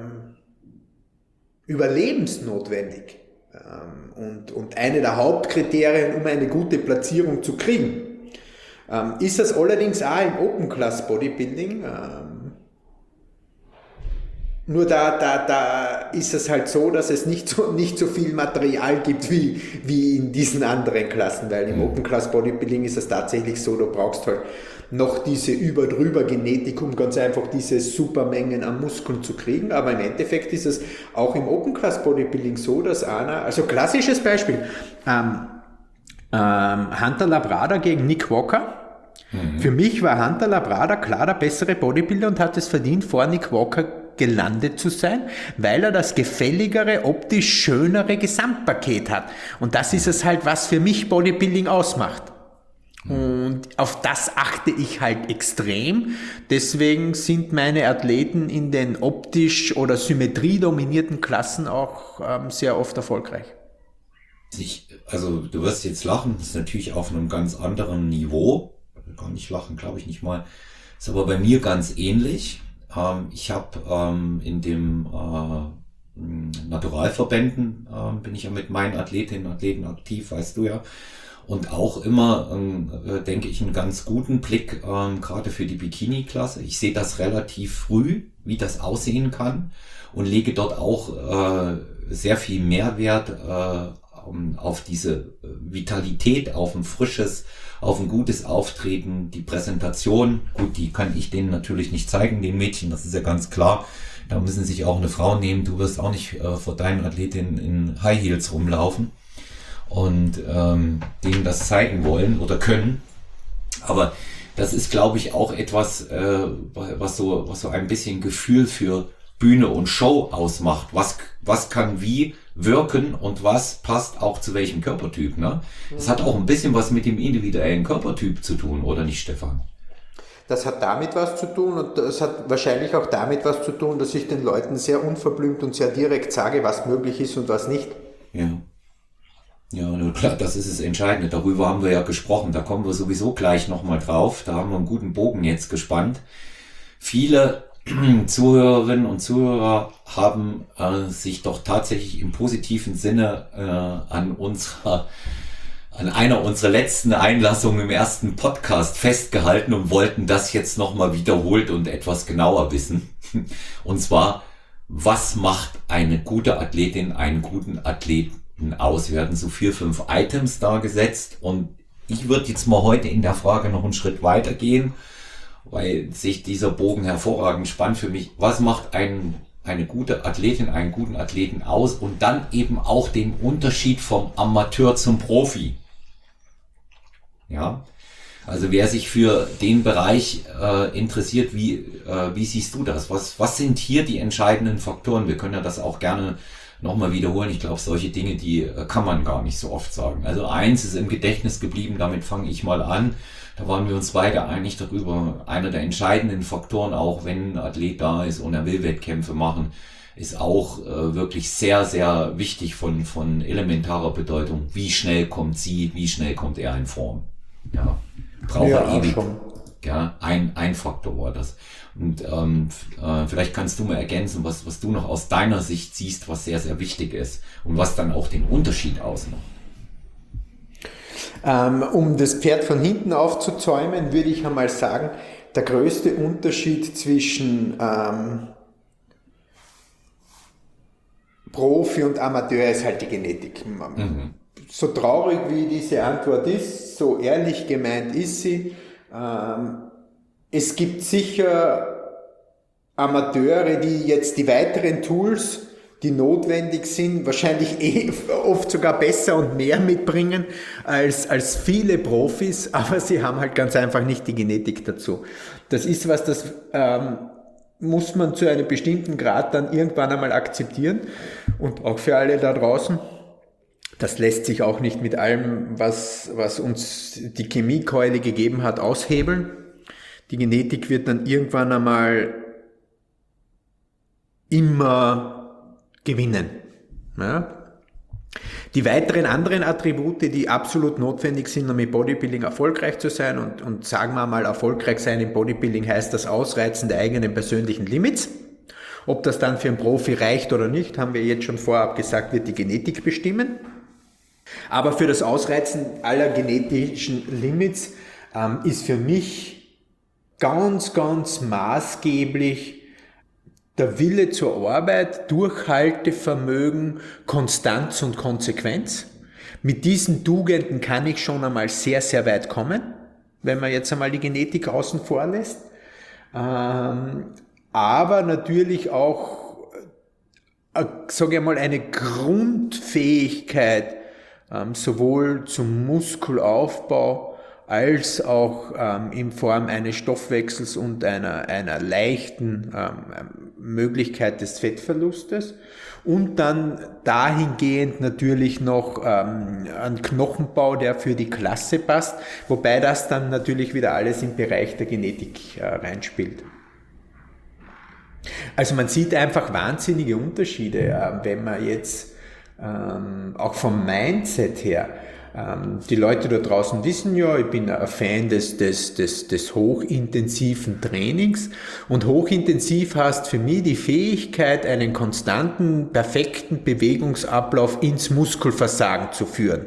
überlebensnotwendig. Und eine der Hauptkriterien, um eine gute Platzierung zu kriegen. Ist das allerdings auch im Open Class Bodybuilding. Nur da ist es halt so, dass es nicht so viel Material gibt wie in diesen anderen Klassen, weil im Open Class Bodybuilding ist es tatsächlich so, du brauchst halt noch diese über-drüber Genetik, um ganz einfach diese Supermengen an Muskeln zu kriegen, aber im Endeffekt ist es auch im Open Class Bodybuilding so, dass also klassisches Beispiel, Hunter Labrada gegen Nick Walker. Für mich war Hunter Labrada klar der bessere Bodybuilder und hat es verdient, vor Nick Walker gelandet zu sein, weil er das gefälligere, optisch schönere Gesamtpaket hat. Und das ist es halt, was für mich Bodybuilding ausmacht. Und auf das achte ich halt extrem. Deswegen sind meine Athleten in den optisch oder symmetriedominierten Klassen auch sehr oft erfolgreich. Also du wirst jetzt lachen, das ist natürlich auf einem ganz anderen Niveau. Gar nicht lachen, glaube ich nicht mal. Ist aber bei mir ganz ähnlich. Ich habe in dem Naturalverbänden bin ich ja mit meinen Athletinnen und Athleten aktiv, weißt du ja. Und auch immer, denke ich, einen ganz guten Blick, gerade für die Bikini-Klasse. Ich sehe das relativ früh, wie das aussehen kann und lege dort auch sehr viel Mehrwert auf diese Vitalität, auf ein frisches, auf ein gutes Auftreten, die Präsentation. Gut, die kann ich denen natürlich nicht zeigen, den Mädchen, das ist ja ganz klar. Da müssen sich auch eine Frau nehmen. Du wirst auch nicht vor deinen Athletinnen in High Heels rumlaufen und denen das zeigen wollen oder können. Aber das ist, glaube ich, auch etwas, was so ein bisschen Gefühl für Bühne und Show ausmacht. Was kann wie wirken und was passt auch zu welchem Körpertyp, ne? Das hat auch ein bisschen was mit dem individuellen Körpertyp zu tun, oder nicht, Stefan? Das hat damit was zu tun und das hat wahrscheinlich auch damit was zu tun, dass ich den Leuten sehr unverblümt und sehr direkt sage, was möglich ist und was nicht. Ja. Ja, nur klar, das ist das Entscheidende. Darüber haben wir ja gesprochen. Da kommen wir sowieso gleich nochmal drauf. Da haben wir einen guten Bogen jetzt gespannt. Viele Zuhörerinnen und Zuhörer haben sich doch tatsächlich im positiven Sinne an einer unserer letzten Einlassungen im ersten Podcast festgehalten und wollten das jetzt nochmal wiederholt und etwas genauer wissen. Und zwar, was macht eine gute Athletin, einen guten Athleten aus? Wir hatten so 4, 5 Items da gesetzt und ich würde jetzt mal heute in der Frage noch einen Schritt weiter gehen, weil sich dieser Bogen hervorragend spannt für mich. Was macht eine gute Athletin, einen guten Athleten aus und dann eben auch den Unterschied vom Amateur zum Profi? Ja, also wer sich für den Bereich interessiert, wie siehst du das? Was sind hier die entscheidenden Faktoren? Wir können ja das auch gerne nochmal wiederholen. Ich glaube, solche Dinge, die kann man gar nicht so oft sagen. Also eins ist im Gedächtnis geblieben, damit fange ich mal an. Da waren wir uns beide einig darüber. Einer der entscheidenden Faktoren, auch wenn ein Athlet da ist und er will Wettkämpfe machen, ist auch wirklich sehr, sehr wichtig von elementarer Bedeutung. Wie schnell kommt sie, wie schnell kommt er in Form? Ja, braucht er ewig. Schon. Ja, ein Faktor war das. Und vielleicht kannst du mal ergänzen, was du noch aus deiner Sicht siehst, was sehr, sehr wichtig ist und was dann auch den Unterschied ausmacht. Um das Pferd von hinten aufzuzäumen, würde ich einmal sagen, der größte Unterschied zwischen Profi und Amateur ist halt die Genetik. So traurig wie diese Antwort ist, so ehrlich gemeint ist sie. Es gibt sicher Amateure, die jetzt die weiteren Tools, die notwendig sind, wahrscheinlich oft sogar besser und mehr mitbringen als viele Profis, aber sie haben halt ganz einfach nicht die Genetik dazu. Das ist was, das muss man zu einem bestimmten Grad dann irgendwann einmal akzeptieren und auch für alle da draußen. Das lässt sich auch nicht mit allem, was uns die Chemiekeule gegeben hat, aushebeln. Die Genetik wird dann irgendwann einmal immer gewinnen. Ja? Die weiteren anderen Attribute, die absolut notwendig sind, um im Bodybuilding erfolgreich zu sein und sagen wir mal, erfolgreich sein im Bodybuilding heißt das Ausreizen der eigenen persönlichen Limits. Ob das dann für einen Profi reicht oder nicht, haben wir jetzt schon vorab gesagt, wird die Genetik bestimmen. Aber für das Ausreizen aller genetischen Limits ist für mich ganz, ganz maßgeblich der Wille zur Arbeit, Durchhaltevermögen, Konstanz und Konsequenz. Mit diesen Tugenden kann ich schon einmal sehr, sehr weit kommen, wenn man jetzt einmal die Genetik außen vor lässt. Aber natürlich auch, sage ich mal, eine Grundfähigkeit, sowohl zum Muskelaufbau als auch in Form eines Stoffwechsels und einer leichten Möglichkeit des Fettverlustes und dann dahingehend natürlich noch ein Knochenbau, der für die Klasse passt, wobei das dann natürlich wieder alles im Bereich der Genetik reinspielt. Also man sieht einfach wahnsinnige Unterschiede, wenn man jetzt auch vom Mindset her, die Leute da draußen wissen ja, ich bin ein Fan des hochintensiven Trainings und hochintensiv heißt für mich die Fähigkeit, einen konstanten, perfekten Bewegungsablauf ins Muskelversagen zu führen.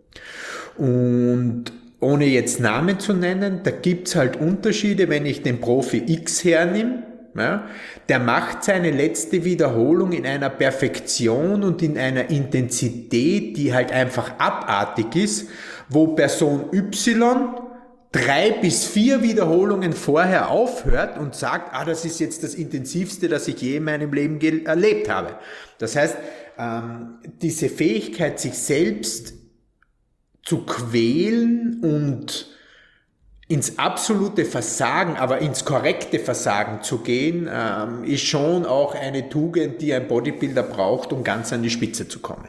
Und ohne jetzt Namen zu nennen, da gibt's halt Unterschiede, wenn ich den Profi X hernehme. Ja, der macht seine letzte Wiederholung in einer Perfektion und in einer Intensität, die halt einfach abartig ist, wo Person Y 3 bis 4 Wiederholungen vorher aufhört und sagt, das ist jetzt das Intensivste, das ich je in meinem Leben erlebt habe. Das heißt, diese Fähigkeit, sich selbst zu quälen und ins absolute Versagen, aber ins korrekte Versagen zu gehen, ist schon auch eine Tugend, die ein Bodybuilder braucht, um ganz an die Spitze zu kommen.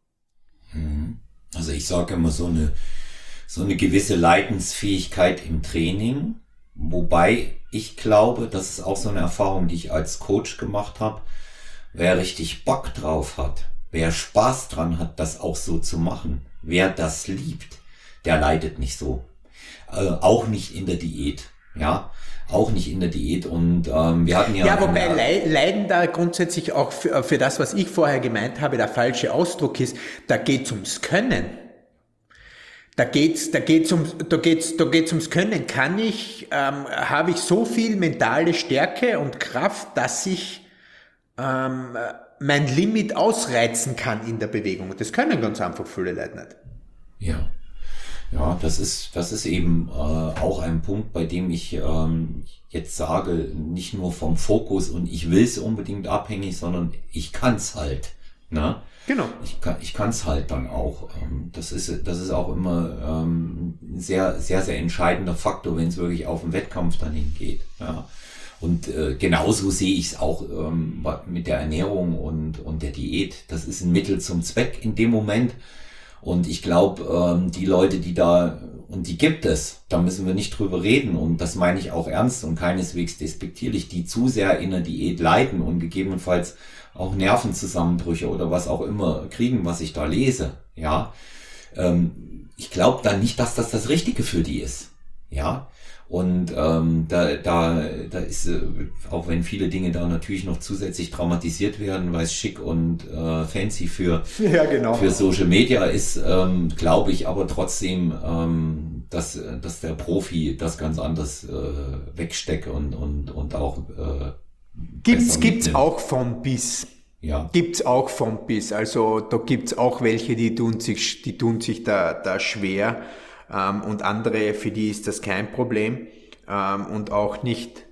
Also ich sage immer so eine gewisse Leidensfähigkeit im Training, wobei ich glaube, das ist auch so eine Erfahrung, die ich als Coach gemacht habe. Wer richtig Bock drauf hat, wer Spaß dran hat, das auch so zu machen, wer das liebt, der leidet nicht so. Auch nicht in der Diät, ja, auch nicht in der Diät. Und wir hatten ja... Ja, wobei Leiden da grundsätzlich auch für das, was ich vorher gemeint habe, der falsche Ausdruck ist, da geht's ums Können. Da geht's ums Können. Habe ich so viel mentale Stärke und Kraft, dass ich mein Limit ausreizen kann in der Bewegung. Und das können ganz einfach viele Leute nicht. Ja. Ja, das ist eben auch ein Punkt, bei dem ich jetzt sage, nicht nur vom Fokus und ich will es unbedingt abhängig, sondern ich kann's halt. Ne? Genau. Ich kann's halt dann auch. Das ist auch immer ein sehr, sehr, sehr entscheidender Faktor, wenn es wirklich auf den Wettkampf dann hingeht. Ja. Und genauso sehe ich es auch mit der Ernährung und der Diät. Das ist ein Mittel zum Zweck in dem Moment. Und ich glaube, die Leute, und die gibt es, da müssen wir nicht drüber reden. Und das meine ich auch ernst und keineswegs despektierlich, die zu sehr in der Diät leiden und gegebenenfalls auch Nervenzusammenbrüche oder was auch immer kriegen, was ich da lese. Ja, ich glaube dann nicht, dass das Richtige für die ist. Ja. Und da ist, auch wenn viele Dinge da natürlich noch zusätzlich dramatisiert werden, weil es schick und fancy für Social Media ist, glaube ich aber trotzdem, dass der Profi das ganz anders wegsteckt und auch Gibt's auch von bis. Ja. Gibt's auch von bis. Also da gibt's auch welche, die tun sich da schwer. Und andere, für die ist das kein Problem. Und auch nicht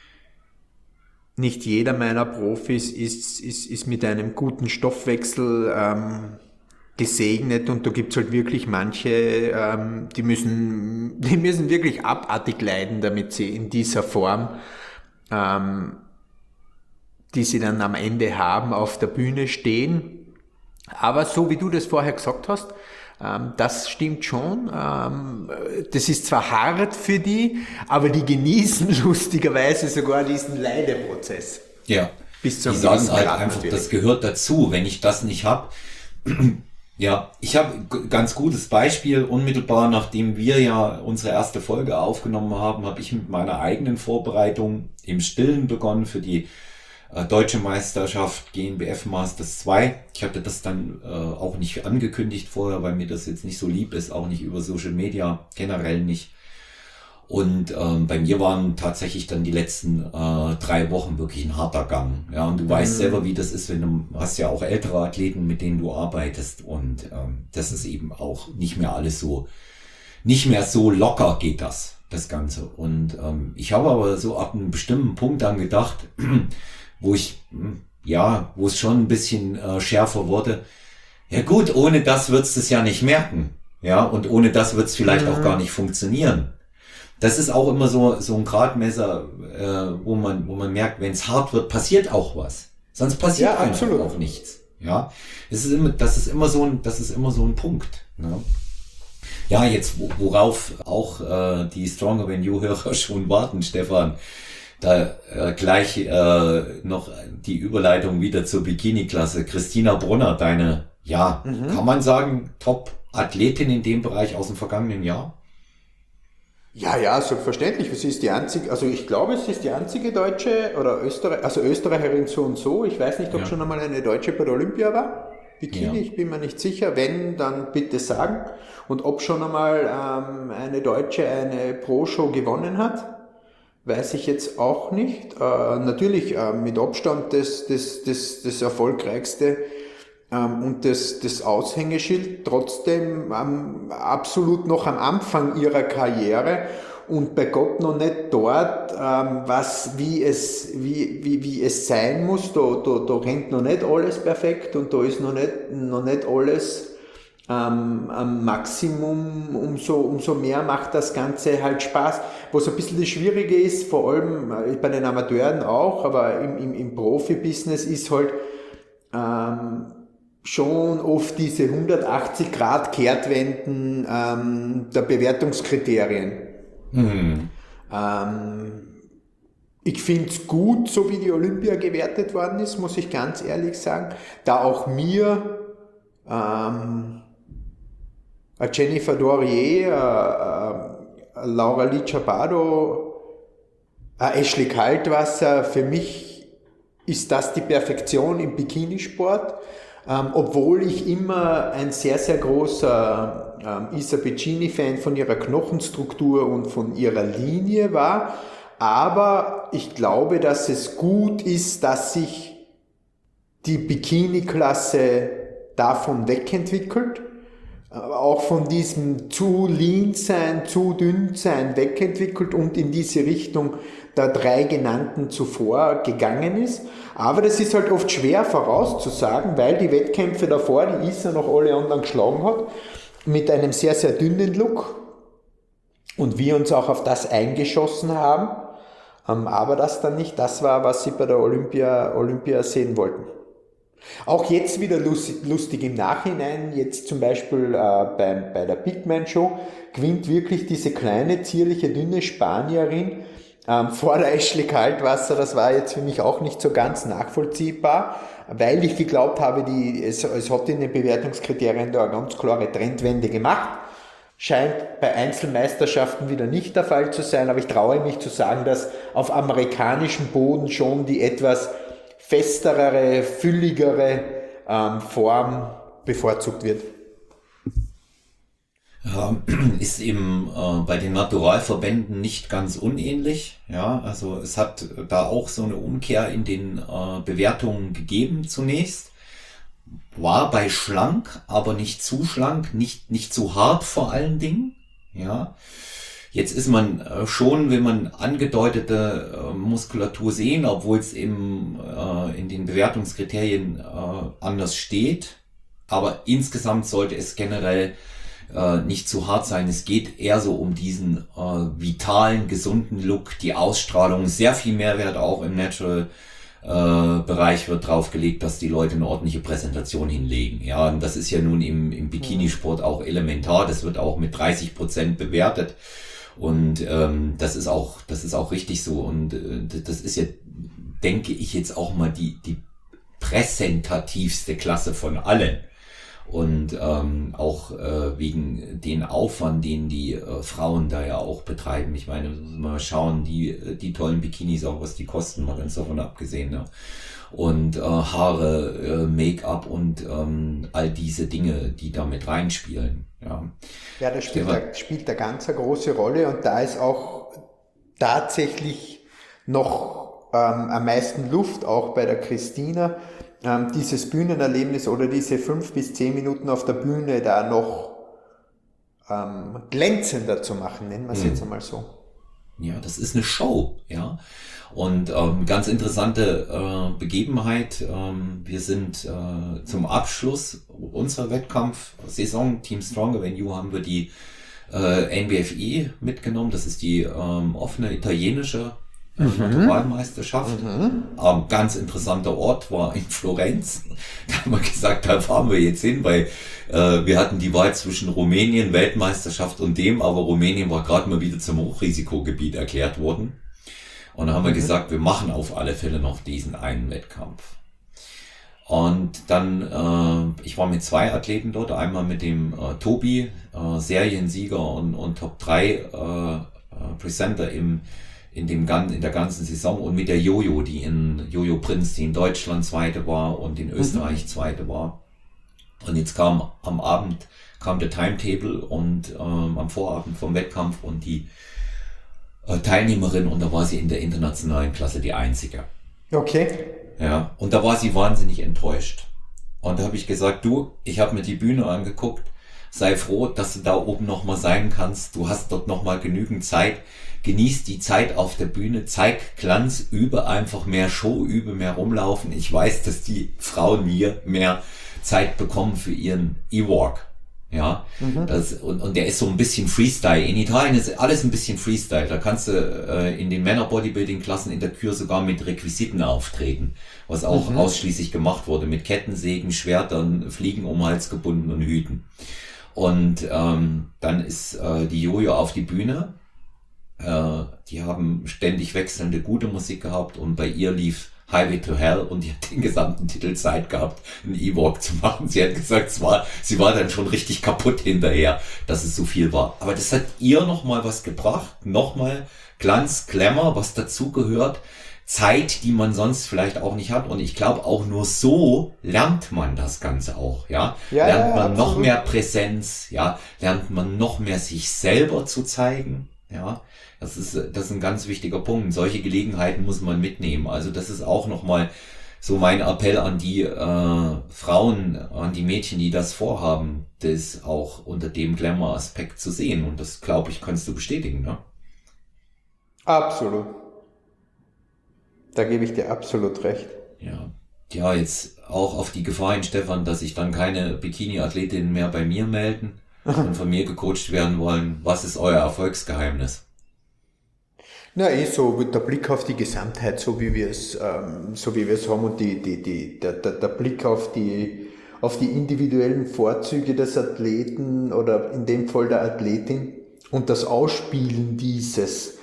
jeder meiner Profis ist mit einem guten Stoffwechsel gesegnet, und da gibt's halt wirklich manche, die müssen wirklich abartig leiden, damit sie in dieser Form, die sie dann am Ende haben, auf der Bühne stehen. Aber so wie du das vorher gesagt hast, das stimmt schon. Das ist zwar hart für die, aber die genießen lustigerweise sogar diesen Leideprozess. Ja. Bis zum die sagen gewissen halt Grad einfach, natürlich. das gehört dazu. Wenn ich das nicht habe, ja, ich habe ganz gutes Beispiel. Unmittelbar nachdem wir ja unsere erste Folge aufgenommen haben, habe ich mit meiner eigenen Vorbereitung im Stillen begonnen für die Deutsche Meisterschaft GNBF Masters 2. Ich hatte das dann auch nicht angekündigt vorher, weil mir das jetzt nicht so lieb ist, auch nicht über Social Media, generell nicht. Und bei mir waren tatsächlich dann die letzten 3 Wochen wirklich ein harter Gang. Ja, und du weißt selber, wie das ist, wenn du hast ja auch ältere Athleten, mit denen du arbeitest. Und das ist eben auch nicht mehr so locker geht das Ganze. Und ich habe aber so ab einem bestimmten Punkt dann gedacht, wo es schon ein bisschen schärfer wurde. Ja gut, ohne das wird's das ja nicht merken. Ja, und ohne das wird's vielleicht auch gar nicht funktionieren. Das ist auch immer so ein Gradmesser, wo man merkt, wenn es hart wird, passiert auch was. Sonst passiert einfach auch nichts. Ja, das ist immer so ein Punkt. Ne? Ja, jetzt worauf auch die Stronger Than You Hörer schon warten, Stefan. Da gleich noch die Überleitung wieder zur Bikini-Klasse. Christina Brunner, deine, kann man sagen, Top-Athletin in dem Bereich aus dem vergangenen Jahr? Ja, selbstverständlich. Sie ist die einzige, also ich glaube, sie ist die einzige Deutsche oder Österreicherin so und so. Ich weiß nicht, ob schon einmal eine Deutsche bei der Olympia war. Bikini, ich bin mir nicht sicher. Wenn, dann bitte sagen. Und ob schon einmal eine Deutsche eine Pro-Show gewonnen hat. Weiß ich jetzt auch nicht. Natürlich mit Abstand das erfolgreichste und das Aushängeschild, trotzdem absolut noch am Anfang ihrer Karriere und bei Gott noch nicht dort, wie es sein muss. Da rennt noch nicht alles perfekt und da ist noch nicht alles am Maximum, umso mehr macht das Ganze halt Spaß. Was ein bisschen das Schwierige ist, vor allem bei den Amateuren auch, aber im Profibusiness ist halt schon oft diese 180 Grad Kehrtwenden der Bewertungskriterien. Ich finde es gut, so wie die Olympia gewertet worden ist, muss ich ganz ehrlich sagen, da auch mir Jennifer Dorier, Laura Licciardo, Ashley Kaltwasser, für mich ist das die Perfektion im Bikinisport, obwohl ich immer ein sehr, sehr großer Isa Piccini-Fan von ihrer Knochenstruktur und von ihrer Linie war, aber ich glaube, dass es gut ist, dass sich die Bikini-Klasse davon wegentwickelt, auch von diesem zu lean sein, zu dünn sein wegentwickelt und in diese Richtung der 3 genannten zuvor gegangen ist. Aber das ist halt oft schwer vorauszusagen, weil die Wettkämpfe davor, die Isa noch alle anderen geschlagen hat, mit einem sehr, sehr dünnen Look und wir uns auch auf das eingeschossen haben. Aber das dann nicht das war, was sie bei der Olympia sehen wollten. Auch jetzt wieder lustig im Nachhinein, jetzt zum Beispiel bei der Big Man Show, gewinnt wirklich diese kleine, zierliche, dünne Spanierin vor der Ashley Kaltwasser. Das war jetzt für mich auch nicht so ganz nachvollziehbar, weil ich geglaubt habe, es hat in den Bewertungskriterien da eine ganz klare Trendwende gemacht. Scheint bei Einzelmeisterschaften wieder nicht der Fall zu sein, aber ich traue mich zu sagen, dass auf amerikanischem Boden schon die etwas festere, fülligere Form bevorzugt wird. Ja, ist eben bei den Naturalverbänden nicht ganz unähnlich. Ja, also es hat da auch so eine Umkehr in den Bewertungen gegeben zunächst. War bei schlank, aber nicht zu schlank, nicht zu hart vor allen Dingen. Ja. Jetzt ist man schon, wenn man angedeutete Muskulatur sehen, obwohl es in den Bewertungskriterien anders steht. Aber insgesamt sollte es generell nicht zu hart sein. Es geht eher so um diesen vitalen, gesunden Look, die Ausstrahlung, sehr viel Mehrwert auch im Natural Bereich wird draufgelegt, dass die Leute eine ordentliche Präsentation hinlegen. Ja, und das ist ja nun im Bikinisport auch elementar. Das wird auch mit 30% bewertet. Und das ist auch richtig so. Und das ist ja, denke ich, jetzt auch mal die präsentativste Klasse von allen. Und auch wegen den Aufwand, den die Frauen da ja auch betreiben. Ich meine, mal schauen, die tollen Bikinis, auch was die kosten, mal ganz davon abgesehen. Ne? Und Haare, Make-up und all diese Dinge, die da mit reinspielen. Ja, das spielt eine ganz große Rolle und da ist auch tatsächlich noch am meisten Luft, auch bei der Christina, dieses Bühnenerlebnis oder diese 5 bis 10 Minuten auf der Bühne da noch glänzender zu machen, nennen wir es jetzt einmal so. Ja, das ist eine Show, ja. Und ganz interessante Begebenheit. Wir sind zum Abschluss unserer Wettkampfsaison, Team Stronger Than You, haben wir die NBFI mitgenommen. Das ist die offene italienische Naturalmeisterschaft. Ganz interessanter Ort war in Florenz. Da haben wir gesagt, da fahren wir jetzt hin, weil wir hatten die Wahl zwischen Rumänien, Weltmeisterschaft und dem, aber Rumänien war gerade mal wieder zum Hochrisikogebiet erklärt worden. Und da haben wir gesagt, wir machen auf alle Fälle noch diesen einen Wettkampf. Und dann, ich war mit 2 Athleten dort, einmal mit dem Tobi, Seriensieger und Top 3 Presenter in der ganzen Saison, und mit der Jojo, Jojo Prinz, die in Deutschland Zweite war und in Österreich Zweite war. Und jetzt kam am Abend der Timetable und am Vorabend vom Wettkampf und die Teilnehmerin, und da war sie in der internationalen Klasse die einzige. Okay. Ja, und da war sie wahnsinnig enttäuscht. Und da habe ich gesagt, ich habe mir die Bühne angeguckt, sei froh, dass du da oben nochmal sein kannst, du hast dort nochmal genügend Zeit, genieß die Zeit auf der Bühne, zeig Glanz, übe einfach mehr Show, übe mehr rumlaufen. Ich weiß, dass die Frauen hier mehr Zeit bekommen für ihren E-Walk. Ja, und der ist so ein bisschen Freestyle. In Italien ist alles ein bisschen Freestyle. Da kannst du in den Männer-Bodybuilding-Klassen in der Kür sogar mit Requisiten auftreten, was auch ausschließlich gemacht wurde, mit Kettensägen, Schwertern, Fliegen um den Hals gebunden und Hüten. Und dann ist die Jojo auf die Bühne. Die haben ständig wechselnde gute Musik gehabt und bei ihr lief Highway to Hell und die hat den gesamten Titel Zeit gehabt, einen E-Walk zu machen. Sie hat gesagt, sie war dann schon richtig kaputt hinterher, dass es so viel war. Aber das hat ihr nochmal was gebracht, nochmal Glanz, Glamour, was dazugehört, Zeit, die man sonst vielleicht auch nicht hat. Und ich glaube, auch nur so lernt man das Ganze auch, ja. Lernt man noch mehr Präsenz, ja, lernt man noch mehr sich selber zu zeigen, ja. Das ist ein ganz wichtiger Punkt. Solche Gelegenheiten muss man mitnehmen. Also das ist auch nochmal so mein Appell an die Frauen, an die Mädchen, die das vorhaben, das auch unter dem Glamour-Aspekt zu sehen. Und das, glaube ich, kannst du bestätigen, ne? Absolut. Da gebe ich dir absolut recht. Ja. Ja, jetzt auch auf die Gefahr hin, Stefan, dass sich dann keine Bikini-Athletinnen mehr bei mir melden und von mir gecoacht werden wollen. Was ist euer Erfolgsgeheimnis? Na, so mit der Blick auf die Gesamtheit, so wie wir es haben und der Blick auf die individuellen Vorzüge des Athleten oder in dem Fall der Athletin und das Ausspielen dieses.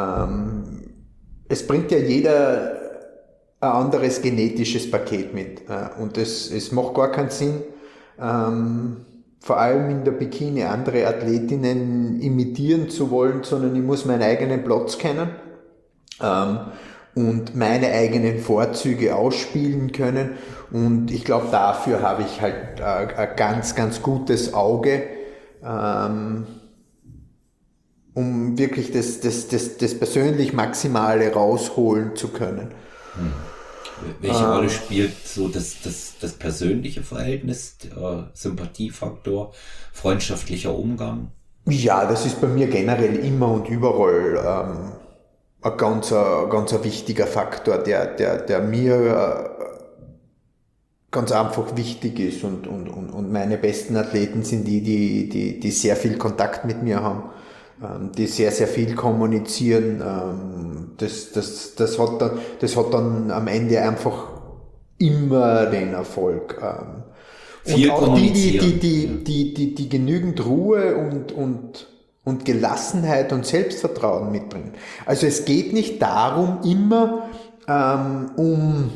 Es bringt ja jeder ein anderes genetisches Paket mit und es macht gar keinen Sinn, vor allem in der Bikini andere Athletinnen imitieren zu wollen, sondern ich muss meinen eigenen Platz kennen und meine eigenen Vorzüge ausspielen können. Und ich glaube, dafür habe ich halt ein ganz, ganz gutes Auge, um wirklich das persönlich Maximale rausholen zu können. Welche Rolle spielt so das persönliche Verhältnis, Sympathiefaktor, freundschaftlicher Umgang? Ja, das ist bei mir generell immer und überall ein ganz wichtiger Faktor, der mir ganz einfach wichtig ist und meine besten Athleten sind die sehr viel Kontakt mit mir haben, die sehr, sehr viel kommunizieren. Das hat dann am Ende einfach immer den Erfolg. Viel und auch kommunizieren. die genügend Ruhe und Gelassenheit und Selbstvertrauen mitbringen. Also es geht nicht darum, immer um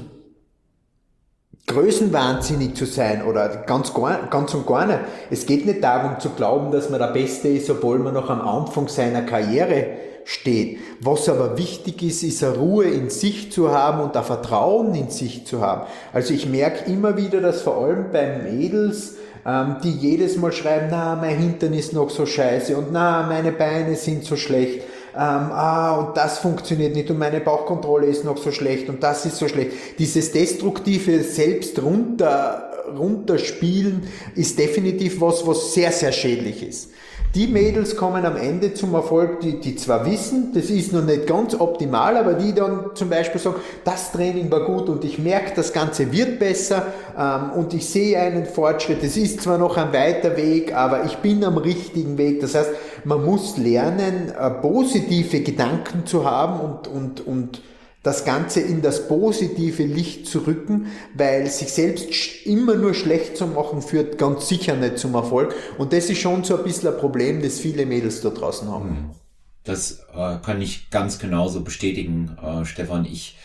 größenwahnsinnig zu sein oder ganz und gar nicht. Es geht nicht darum zu glauben, dass man der Beste ist, obwohl man noch am Anfang seiner Karriere steht. Was aber wichtig ist eine Ruhe in sich zu haben und ein Vertrauen in sich zu haben. Also ich merke immer wieder, dass vor allem bei Mädels, die jedes Mal schreiben, na, mein Hintern ist noch so scheiße und na, meine Beine sind so schlecht, und das funktioniert nicht und meine Bauchkontrolle ist noch so schlecht und das ist so schlecht. Dieses destruktive Selbst runterspielen ist definitiv was sehr, sehr schädlich ist. Die Mädels kommen am Ende zum Erfolg, die zwar wissen, das ist noch nicht ganz optimal, aber die dann zum Beispiel sagen, das Training war gut und ich merke, das Ganze wird besser und ich sehe einen Fortschritt. Es ist zwar noch ein weiter Weg, aber ich bin am richtigen Weg. Das heißt, man muss lernen, positive Gedanken zu haben und das Ganze in das positive Licht zu rücken, weil sich selbst immer nur schlecht zu machen führt ganz sicher nicht zum Erfolg. Und das ist schon so ein bisschen ein Problem, das viele Mädels da draußen haben. Das kann ich ganz genauso bestätigen, Stefan. Ich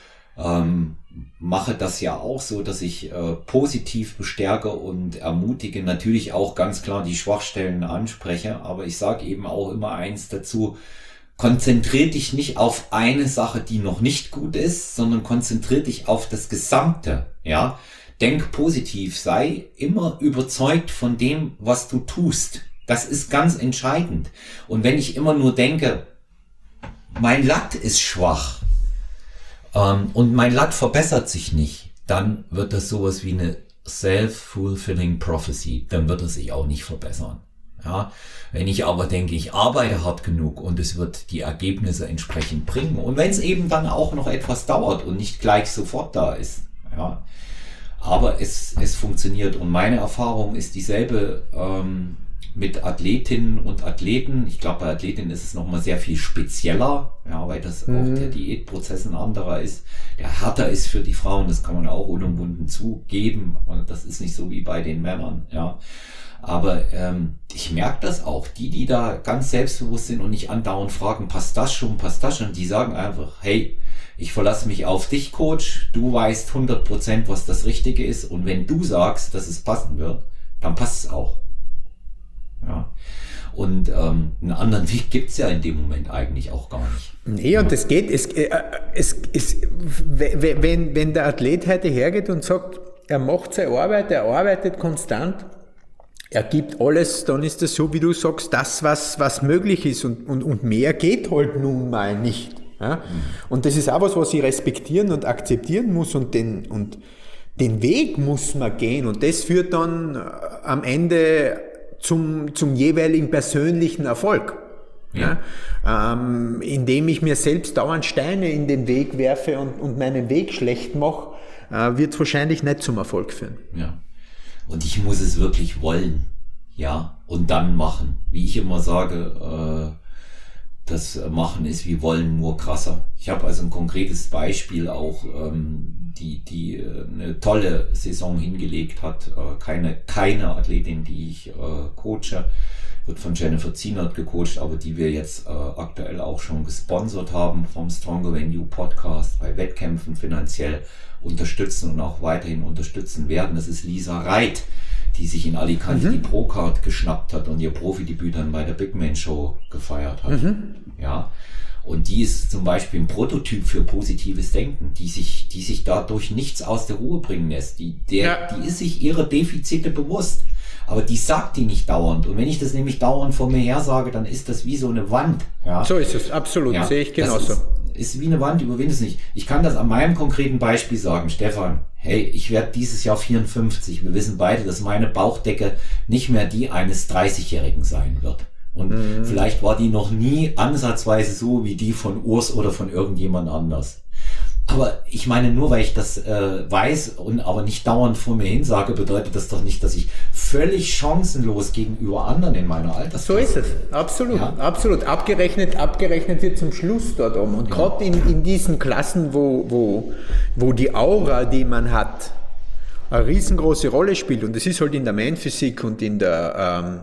mache das ja auch so, dass ich positiv bestärke und ermutige, natürlich auch ganz klar die Schwachstellen anspreche, aber ich sage eben auch immer eins dazu: Konzentrier dich nicht auf eine Sache, die noch nicht gut ist, sondern konzentrier dich auf das Gesamte, ja. Denk positiv, sei immer überzeugt von dem, was du tust. Das ist ganz entscheidend. Und wenn ich immer nur denke, mein Lat ist schwach, und mein Lat verbessert sich nicht, dann wird das sowas wie eine self-fulfilling prophecy. Dann wird es sich auch nicht verbessern. Ja, wenn ich aber denke, ich arbeite hart genug und es wird die Ergebnisse entsprechend bringen und wenn es eben dann auch noch etwas dauert und nicht gleich sofort da ist, ja, Aber es funktioniert. Und meine Erfahrung ist dieselbe mit Athletinnen und Athleten. Ich glaube, bei Athletinnen ist es nochmal sehr viel spezieller, ja, weil das auch der Diätprozess ein anderer ist, der härter ist für die Frauen. Das kann man auch unumwunden zugeben. Und das ist nicht so wie bei den Männern, ja. Aber ich merke das auch. Die da ganz selbstbewusst sind und nicht andauernd fragen, passt das schon, die sagen einfach, hey, ich verlasse mich auf dich, Coach. Du weißt 100%, was das Richtige ist. Und wenn du sagst, dass es passen wird, dann passt es auch. Ja. Und einen anderen Weg gibt's ja in dem Moment eigentlich auch gar nicht. Nee, und es geht, wenn der Athlet heute hergeht und sagt, er macht seine Arbeit, er arbeitet konstant, er gibt alles, dann ist das so, wie du sagst, das, was möglich ist und mehr geht halt nun mal nicht. Ja? Und das ist auch was ich respektieren und akzeptieren muss und den Weg muss man gehen und das führt dann am Ende zum jeweiligen persönlichen Erfolg. Ja. Indem ich mir selbst dauernd Steine in den Weg werfe und meinen Weg schlecht mache, wird es wahrscheinlich nicht zum Erfolg führen. Ja. Und ich muss es wirklich wollen, ja, und dann machen. Wie ich immer sage, das Machen ist wie Wollen, nur krasser. Ich habe also ein konkretes Beispiel auch, die eine tolle Saison hingelegt hat. Keine Athletin, die ich coache, wird von Jennifer Zienert gecoacht, aber die wir jetzt aktuell auch schon gesponsert haben vom Stronger Than You Podcast, bei Wettkämpfen finanziell unterstützen und auch weiterhin unterstützen werden. Das ist Lisa Reit, die sich in Alicante die Pro-Card geschnappt hat und ihr Profidebüt dann bei der Big Man Show gefeiert hat. Ja. Und die ist zum Beispiel ein Prototyp für positives Denken, die sich dadurch nichts aus der Ruhe bringen lässt. Die ist sich ihrer Defizite bewusst, aber die sagt die nicht dauernd. Und wenn ich das nämlich dauernd vor mir her sage, dann ist das wie so eine Wand. Ja. So ist es, absolut, ja, sehe ich genauso. Ist wie eine Wand, überwinde es nicht. Ich kann das an meinem konkreten Beispiel sagen, Stefan, hey, ich werde dieses Jahr 54. Wir wissen beide, dass meine Bauchdecke nicht mehr die eines 30-Jährigen sein wird. Und vielleicht war die noch nie ansatzweise so wie die von Urs oder von irgendjemand anders. Aber ich meine, nur weil ich das weiß und aber nicht dauernd vor mir hin sage, bedeutet das doch nicht, dass ich völlig chancenlos gegenüber anderen in meiner Altersklasse. So ist es, absolut, ja. Absolut. Abgerechnet wird zum Schluss dort um. Und gerade in diesen Klassen, wo die Aura, die man hat, eine riesengroße Rolle spielt, und das ist halt in der Man-Physik und in der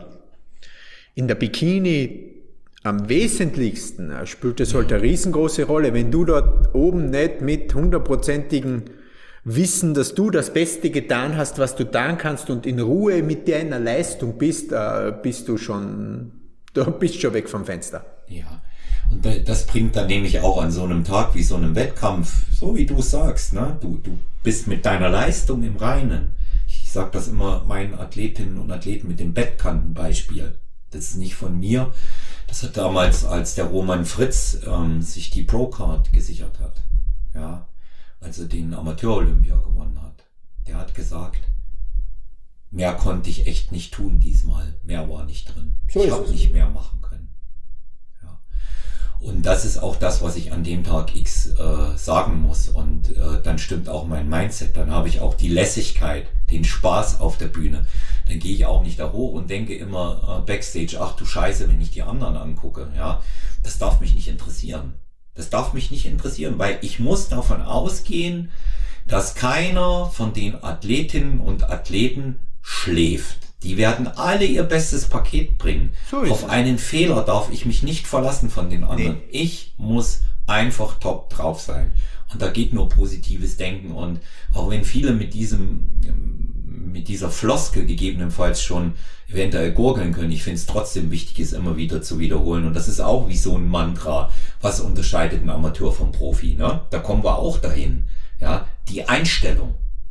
Bikini am wesentlichsten, spielt das halt eine riesengroße Rolle. Wenn du dort oben nicht mit 100%igem Wissen, dass du das Beste getan hast, was du tun kannst und in Ruhe mit deiner Leistung bist, bist du schon weg vom Fenster. Ja, und das bringt dann nämlich auch an so einem Tag wie so einem Wettkampf, so wie du sagst, ne? Du bist mit deiner Leistung im Reinen. Ich sage das immer meinen Athletinnen und Athleten mit dem Bettkantenbeispiel. Das ist nicht von mir. Das hat damals, als der Roman Fritz sich die Pro-Card gesichert hat, ja, als er den Amateur-Olympia gewonnen hat. Der hat gesagt, mehr konnte ich echt nicht tun diesmal. Mehr war nicht drin. So ich habe nicht mehr machen können. Ja. Und das ist auch das, was ich an dem Tag X sagen muss. Und dann stimmt auch mein Mindset. Dann habe ich auch die Lässigkeit, den Spaß auf der Bühne. Dann gehe ich auch nicht da hoch und denke immer Backstage, ach du Scheiße, wenn ich die anderen angucke. Ja, das darf mich nicht interessieren. Das darf mich nicht interessieren, weil ich muss davon ausgehen, dass keiner von den Athletinnen und Athleten schläft. Die werden alle ihr bestes Paket bringen. So auf einen Fehler darf ich mich nicht verlassen von den anderen. Nee. Ich muss einfach top drauf sein. Und da geht nur positives Denken. Und auch wenn viele mit dieser Floskel gegebenenfalls schon eventuell gurgeln können, ich finde es trotzdem wichtig, es immer wieder zu wiederholen. Und das ist auch wie so ein Mantra. Was unterscheidet ein Amateur vom Profi? Ne? Da kommen wir auch dahin. Ja, die Einstellung.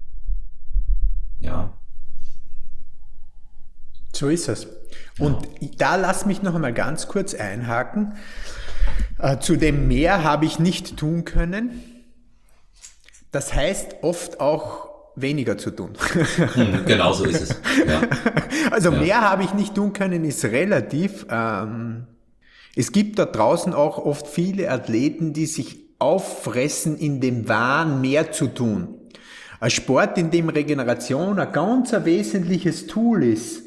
Ja. So ist es. Und da lass mich noch einmal ganz kurz einhaken. Zu dem Mehr habe ich nicht tun können. Das heißt oft auch weniger zu tun. Genau so ist es. Ja. Also mehr habe ich nicht tun können, ist relativ. Es gibt da draußen auch oft viele Athleten, die sich auffressen in dem Wahn, mehr zu tun. Ein Sport, in dem Regeneration ein ganz wesentliches Tool ist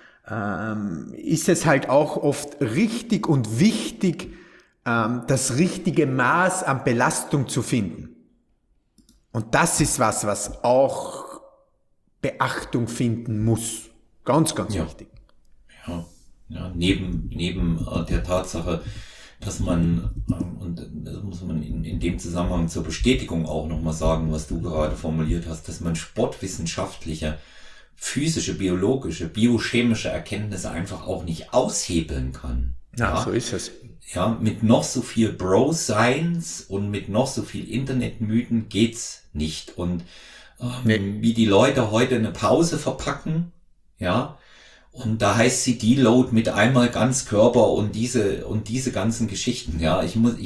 es halt auch oft richtig und wichtig, das richtige Maß an Belastung zu finden. Und das ist was auch Beachtung finden muss. Ganz, ganz wichtig. Ja, neben der Tatsache, dass man, und das muss man in dem Zusammenhang zur Bestätigung auch nochmal sagen, was du gerade formuliert hast, dass man sportwissenschaftliche, physische, biologische, biochemische Erkenntnisse einfach auch nicht aushebeln kann. Ja, so ist es. Ja, mit noch so viel Bro-Science und mit noch so viel Internetmythen geht's nicht. Und wie die Leute heute eine Pause verpacken, ja, und da heißt sie Deload mit einmal Ganzkörper und diese ganzen Geschichten, ja,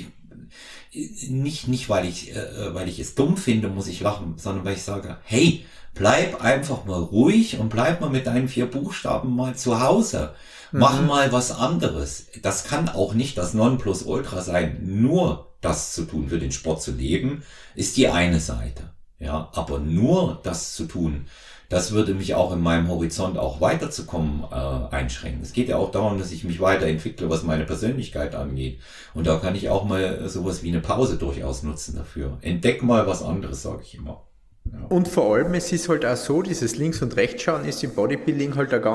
nicht weil ich es dumm finde, muss ich lachen, sondern weil ich sage, hey, bleib einfach mal ruhig und bleib mal mit deinen 4 Buchstaben mal zu Hause. Mach mal was anderes. Das kann auch nicht das Nonplusultra sein. Nur das zu tun, für den Sport zu leben, ist die eine Seite. Ja, aber nur das zu tun, das würde mich auch in meinem Horizont auch weiterzukommen einschränken. Es geht ja auch darum, dass ich mich weiterentwickle, was meine Persönlichkeit angeht. Und da kann ich auch mal sowas wie eine Pause durchaus nutzen dafür. Entdeck mal was anderes, sage ich immer. Ja. Und vor allem, es ist halt auch so, dieses Links- und Rechtsschauen ist im Bodybuilding halt eine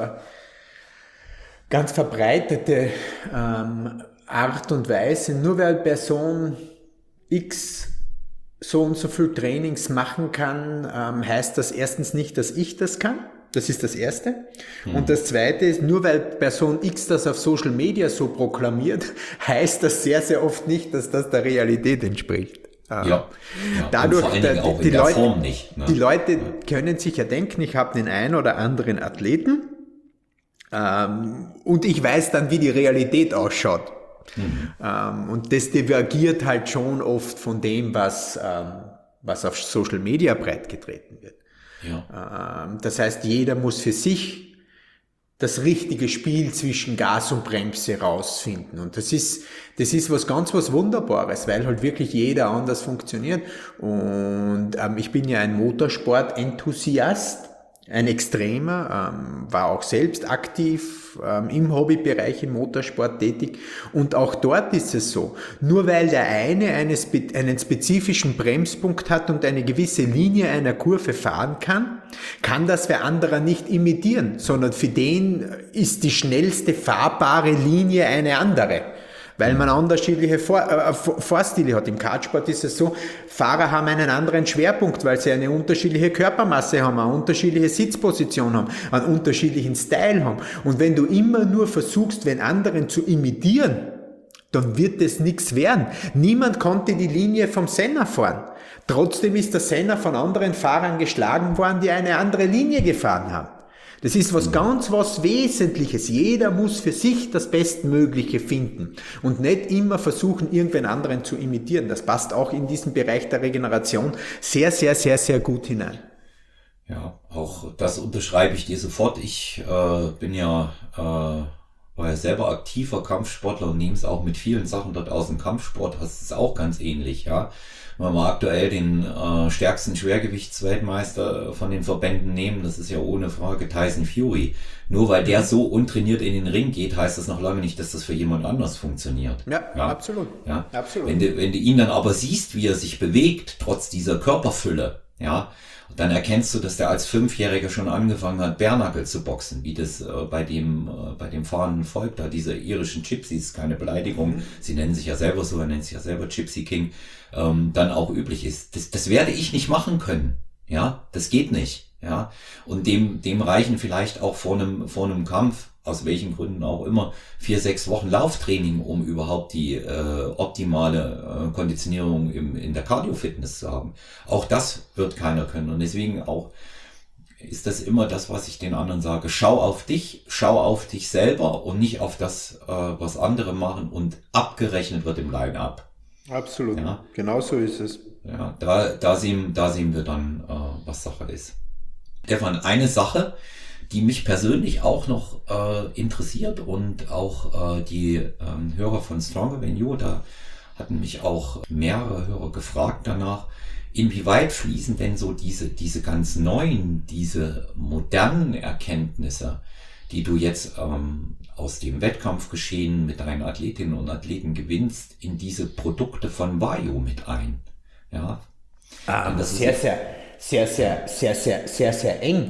ganz verbreitete Art und Weise. Nur weil Person X so und so viel Trainings machen kann, heißt das erstens nicht, dass ich das kann. Das ist das Erste. Und das Zweite ist, nur weil Person X das auf Social Media so proklamiert, heißt das sehr, sehr oft nicht, dass das der Realität entspricht. Ja. Dadurch, und vor allen Dingen auch in der Form nicht. Ne? Die Leute können sich ja denken, ich habe den einen oder anderen Athleten und ich weiß dann, wie die Realität ausschaut. Und das divergiert halt schon oft von dem, was auf Social Media breitgetreten wird. Ja. Das heißt, jeder muss für sich das richtige Spiel zwischen Gas und Bremse rausfinden. Und das ist was Wunderbares, weil halt wirklich jeder anders funktioniert. Und ich bin ja ein Motorsport-Enthusiast, ein Extremer, war auch selbst aktiv im Hobbybereich im Motorsport tätig. Und auch dort ist es so, nur weil der eine einen spezifischen Bremspunkt hat und eine gewisse Linie einer Kurve fahren kann das für andere nicht imitieren, sondern für den ist die schnellste fahrbare Linie eine andere. Weil man unterschiedliche Fahrstile hat. Im Kartsport ist es so, Fahrer haben einen anderen Schwerpunkt, weil sie eine unterschiedliche Körpermasse haben, eine unterschiedliche Sitzposition haben, einen unterschiedlichen Style haben. Und wenn du immer nur versuchst, den anderen zu imitieren, dann wird es nichts werden. Niemand konnte die Linie vom Senna fahren. Trotzdem ist der Senna von anderen Fahrern geschlagen worden, die eine andere Linie gefahren haben. Das ist was Wesentliches. Jeder muss für sich das Bestmögliche finden und nicht immer versuchen, irgendwen anderen zu imitieren. Das passt auch in diesen Bereich der Regeneration sehr, sehr, sehr, sehr gut hinein. Ja, auch das unterschreibe ich dir sofort. Ich war ja selber aktiver Kampfsportler und nehme es auch mit vielen Sachen dort aus dem Kampfsport. Das ist auch ganz ähnlich, ja. Wenn wir aktuell den stärksten Schwergewichtsweltmeister von den Verbänden nehmen, das ist ja ohne Frage Tyson Fury. Nur weil der so untrainiert in den Ring geht, heißt das noch lange nicht, dass das für jemand anders funktioniert. Ja, absolut. Ja? Absolut. Wenn du ihn dann aber siehst, wie er sich bewegt, trotz dieser Körperfülle, ja, dann erkennst du, dass der als 5-Jähriger schon angefangen hat, Bärnackel zu boxen, wie das bei dem fahrenden Volk da, diese irischen Gypsies, keine Beleidigung, sie nennen sich ja selber so, er nennt sich ja selber Gypsy King, dann auch üblich ist. Das werde ich nicht machen können, ja, das geht nicht, ja, und dem reichen vielleicht auch vor einem Kampf, aus welchen Gründen auch immer, 4-6 Wochen Lauftraining, um überhaupt die optimale Konditionierung in der Cardio-Fitness zu haben. Auch das wird keiner können. Und deswegen auch ist das immer das, was ich den anderen sage. Schau auf dich selber und nicht auf das, was andere machen, und abgerechnet wird im Line-Up. Absolut, ja? Genau so ist es. Ja, da sehen wir dann, was Sache ist. Stefan, eine Sache, die mich persönlich auch noch interessiert und auch die Hörer von Stronger Than You, da hatten mich auch mehrere Hörer gefragt danach, inwieweit fließen denn so diese ganz neuen, diese modernen Erkenntnisse, die du jetzt aus dem Wettkampfgeschehen mit deinen Athletinnen und Athleten gewinnst, in diese Produkte von Vario mit ein? Ja, das sehr, sehr eng.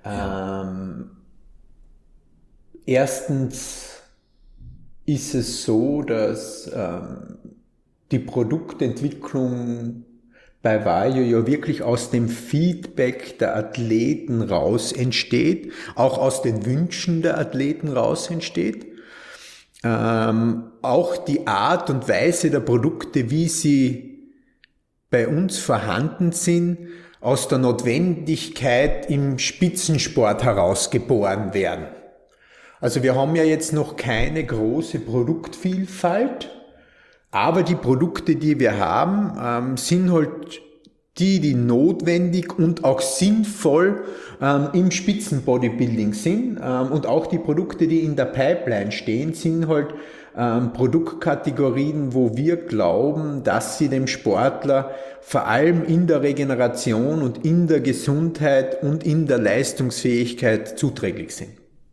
Erstens ist es so, dass die Produktentwicklung bei Vario ja wirklich aus dem Feedback der Athleten raus entsteht, auch aus den Wünschen der Athleten raus entsteht. Auch die Art und Weise der Produkte, wie sie bei uns vorhanden sind, aus der Notwendigkeit im Spitzensport herausgeboren werden. Also wir haben ja jetzt noch keine große Produktvielfalt, aber die Produkte, die wir haben, sind halt die notwendig und auch sinnvoll im Spitzenbodybuilding sind. Und auch die Produkte, die in der Pipeline stehen, sind halt Produktkategorien, wo wir glauben, dass sie dem Sportler vor allem in der Regeneration und in der Gesundheit und in der Leistungsfähigkeit zuträglich sind.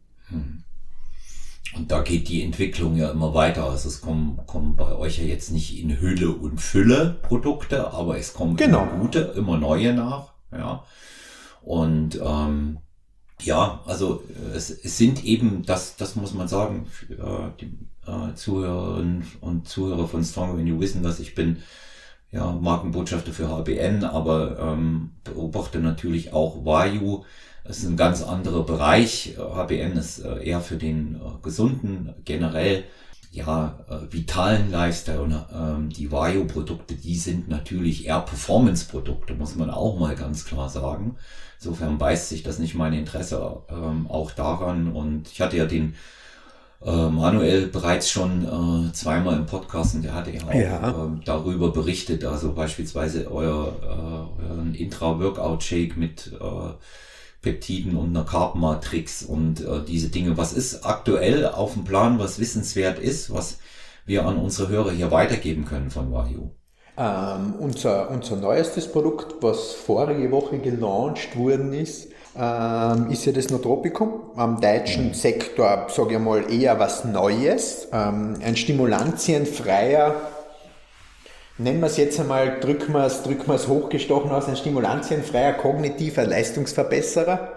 Und da geht die Entwicklung ja immer weiter. Also es kommen bei euch ja jetzt nicht in Hülle und Fülle Produkte, aber es kommen immer gute, immer neue nach. Ja. Und ja, also es sind eben, das muss man sagen, die Zuhörerinnen und Zuhörer von Stronger Than You wissen, dass ich bin ja Markenbotschafter für HBN, aber beobachte natürlich auch Vario. Es ist ein ganz anderer Bereich. HBN ist eher für den gesunden, generell vitalen Lifestyle. Und die Vario-Produkte, die sind natürlich eher Performance-Produkte, muss man auch mal ganz klar sagen. Insofern beißt sich das nicht mein Interesse auch daran. Und ich hatte ja den Manuel bereits schon zweimal im Podcast und der hatte ja auch darüber berichtet, also beispielsweise euren Intra-Workout-Shake mit Peptiden und einer Carb-Matrix und diese Dinge. Was ist aktuell auf dem Plan, was wissenswert ist, was wir an unsere Hörer hier weitergeben können von Vario? Unser neuestes Produkt, was vorige Woche gelauncht worden ist ja das Nootropikum. Am deutschen Sektor, sage ich mal, eher was Neues. Ein stimulantienfreier, nennen wir es jetzt einmal, drücken wir es hochgestochen aus, ein stimulantienfreier kognitiver Leistungsverbesserer.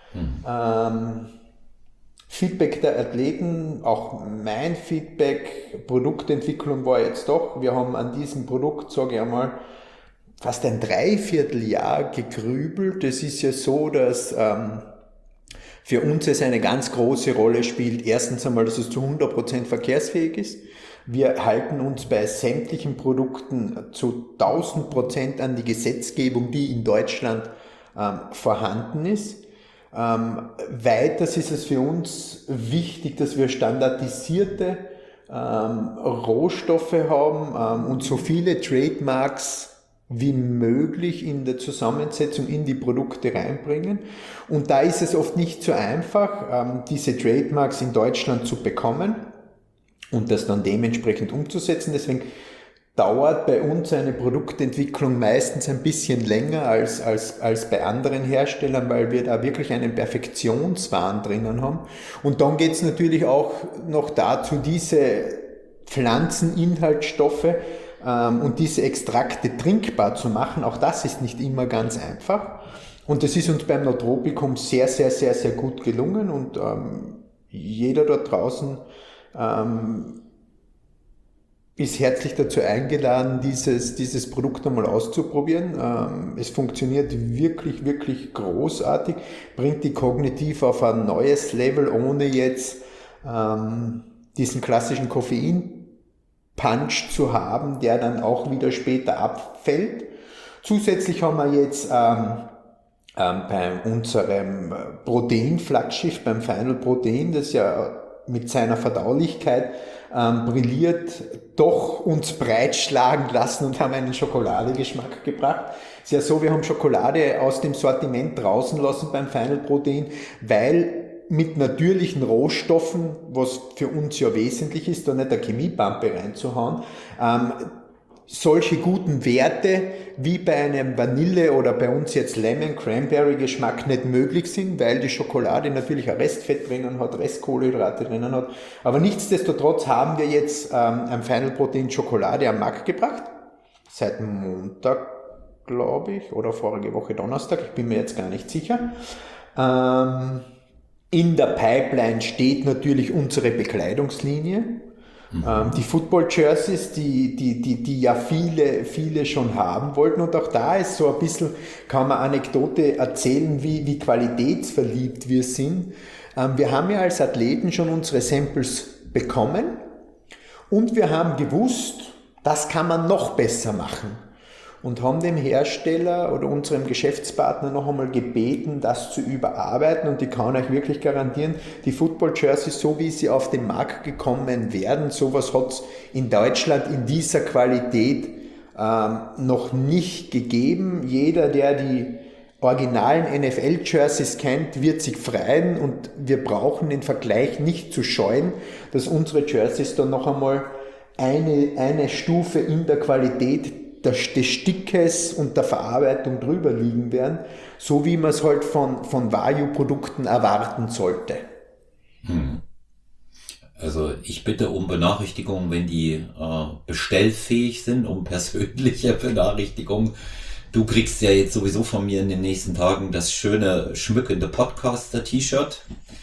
Feedback der Athleten, auch mein Feedback, Produktentwicklung war jetzt doch, wir haben an diesem Produkt, sage ich einmal, fast ein Dreivierteljahr gegrübelt. Es ist ja so, dass für uns es eine ganz große Rolle spielt. Erstens einmal, dass es zu 100% verkehrsfähig ist. Wir halten uns bei sämtlichen Produkten zu 1000% an die Gesetzgebung, die in Deutschland vorhanden ist. Weiters ist es für uns wichtig, dass wir standardisierte Rohstoffe haben und so viele Trademarks wie möglich in der Zusammensetzung in die Produkte reinbringen. Und da ist es oft nicht so einfach, diese Trademarks in Deutschland zu bekommen und das dann dementsprechend umzusetzen. Deswegen dauert bei uns eine Produktentwicklung meistens ein bisschen länger als bei anderen Herstellern, weil wir da wirklich einen Perfektionswahn drinnen haben. Und dann geht es natürlich auch noch dazu, diese Pflanzeninhaltsstoffe und diese Extrakte trinkbar zu machen. Auch das ist nicht immer ganz einfach. Und das ist uns beim Nootropikum sehr, sehr, sehr, sehr gut gelungen. Und jeder dort draußen ist herzlich dazu eingeladen, dieses Produkt einmal auszuprobieren. Es funktioniert wirklich, wirklich großartig, bringt die kognitiv auf ein neues Level, ohne jetzt diesen klassischen Koffein-Punch zu haben, der dann auch wieder später abfällt. Zusätzlich haben wir jetzt bei unserem Protein-Flaggschiff, beim Final Protein, das ja mit seiner Verdaulichkeit brilliert, doch uns breitschlagen lassen und haben einen Schokoladegeschmack gebracht. Es ist ja so, wir haben Schokolade aus dem Sortiment draußen lassen beim Final Protein, weil mit natürlichen Rohstoffen, was für uns ja wesentlich ist, da nicht eine Chemiepampe reinzuhauen, solche guten Werte wie bei einem Vanille oder bei uns jetzt Lemon Cranberry Geschmack nicht möglich sind, weil die Schokolade natürlich ein Restfett drinnen hat, Restkohlenhydrate drinnen hat. Aber nichtsdestotrotz haben wir jetzt ein Final Protein Schokolade am Markt gebracht. Seit Montag, glaube ich, oder vorige Woche Donnerstag, ich bin mir jetzt gar nicht sicher. In der Pipeline steht natürlich unsere Bekleidungslinie. Die Football Jerseys, die ja viele schon haben wollten, und auch da ist so ein bisschen, kann man Anekdote erzählen, wie qualitätsverliebt wir sind. Wir haben ja als Athleten schon unsere Samples bekommen und wir haben gewusst, das kann man noch besser machen. Und haben dem Hersteller oder unserem Geschäftspartner noch einmal gebeten, das zu überarbeiten. Und ich kann euch wirklich garantieren, die Football Jerseys, so wie sie auf den Markt gekommen werden, sowas hat es in Deutschland in dieser Qualität noch nicht gegeben. Jeder, der die originalen NFL-Jerseys kennt, wird sich freuen, und wir brauchen den Vergleich nicht zu scheuen, dass unsere Jerseys dann noch einmal eine Stufe in der Qualität des Stickes und der Verarbeitung drüber liegen werden, so wie man es halt von Vario-Produkten erwarten sollte. Also ich bitte um Benachrichtigungen, wenn die bestellfähig sind, um persönliche Benachrichtigungen. Du kriegst ja jetzt sowieso von mir in den nächsten Tagen das schöne, schmückende Podcaster-T-Shirt.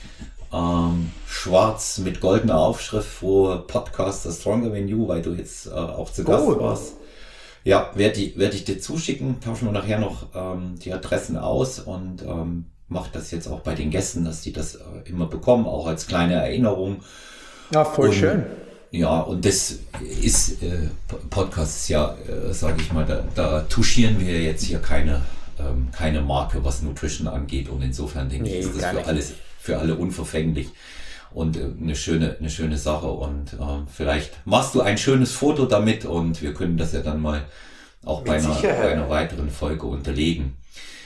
Schwarz mit goldener Aufschrift, wo Podcaster Stronger Than You, weil du jetzt auch zu Gast warst. Ja, werde ich dir zuschicken, tauschen wir nachher noch die Adressen aus und mache das jetzt auch bei den Gästen, dass die das immer bekommen, auch als kleine Erinnerung. Ja, voll schön. Ja, und das ist, Podcast ist ja, sage ich mal, da touchieren wir jetzt hier keine Marke, was Nutrition angeht, und insofern denke ich, ist das für alle unverfänglich. Und eine schöne Sache, und vielleicht machst du ein schönes Foto damit und wir können das ja dann mal auch bei einer weiteren Folge unterlegen.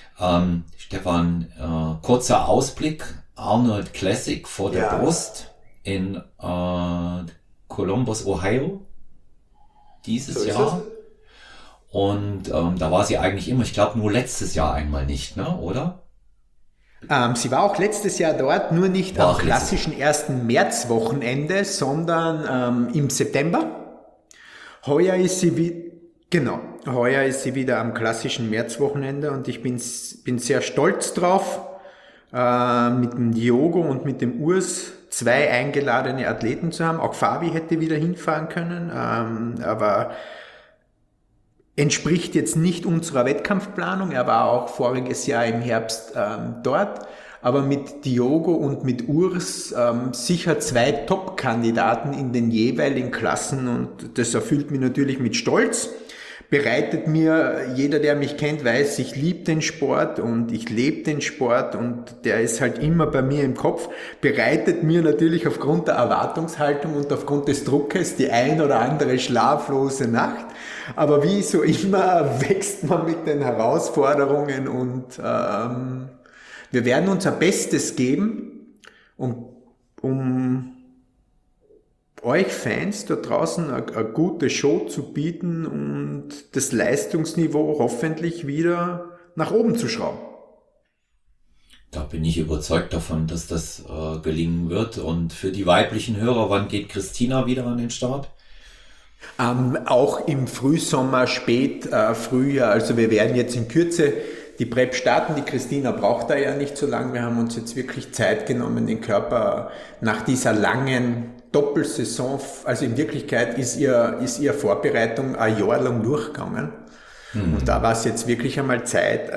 Stefan, kurzer Ausblick: Arnold Classic vor der Brust in Columbus, Ohio dieses Jahr. Und da war sie eigentlich immer, ich glaube nur letztes Jahr einmal nicht, ne, oder? Sie war auch letztes Jahr dort, nur nicht am klassischen 1. Märzwochenende, sondern im September. Heuer ist sie wieder am klassischen Märzwochenende, und ich bin sehr stolz drauf, mit dem Diogo und mit dem Urs 2 eingeladene Athleten zu haben. Auch Fabi hätte wieder hinfahren können, aber entspricht jetzt nicht unserer Wettkampfplanung. Er war auch voriges Jahr im Herbst dort, aber mit Diogo und mit Urs sicher 2 Top-Kandidaten in den jeweiligen Klassen, und das erfüllt mich natürlich mit Stolz. Bereitet mir, jeder, der mich kennt, weiß, ich liebe den Sport und ich lebe den Sport, und der ist halt immer bei mir im Kopf, bereitet mir natürlich aufgrund der Erwartungshaltung und aufgrund des Druckes die ein oder andere schlaflose Nacht. Aber wie so immer wächst man mit den Herausforderungen, und wir werden unser Bestes geben, um euch Fans da draußen eine gute Show zu bieten und das Leistungsniveau hoffentlich wieder nach oben zu schrauben. Da bin ich überzeugt davon, dass das gelingen wird. Und für die weiblichen Hörer, wann geht Christina wieder an den Start? Auch im Frühsommer, Frühjahr. Also wir werden jetzt in Kürze die Prep starten. Die Christina braucht da ja nicht so lange. Wir haben uns jetzt wirklich Zeit genommen, den Körper nach dieser langen Doppelsaison, also in Wirklichkeit ist ihr Vorbereitung ein Jahr lang durchgegangen. Und da war es jetzt wirklich einmal Zeit,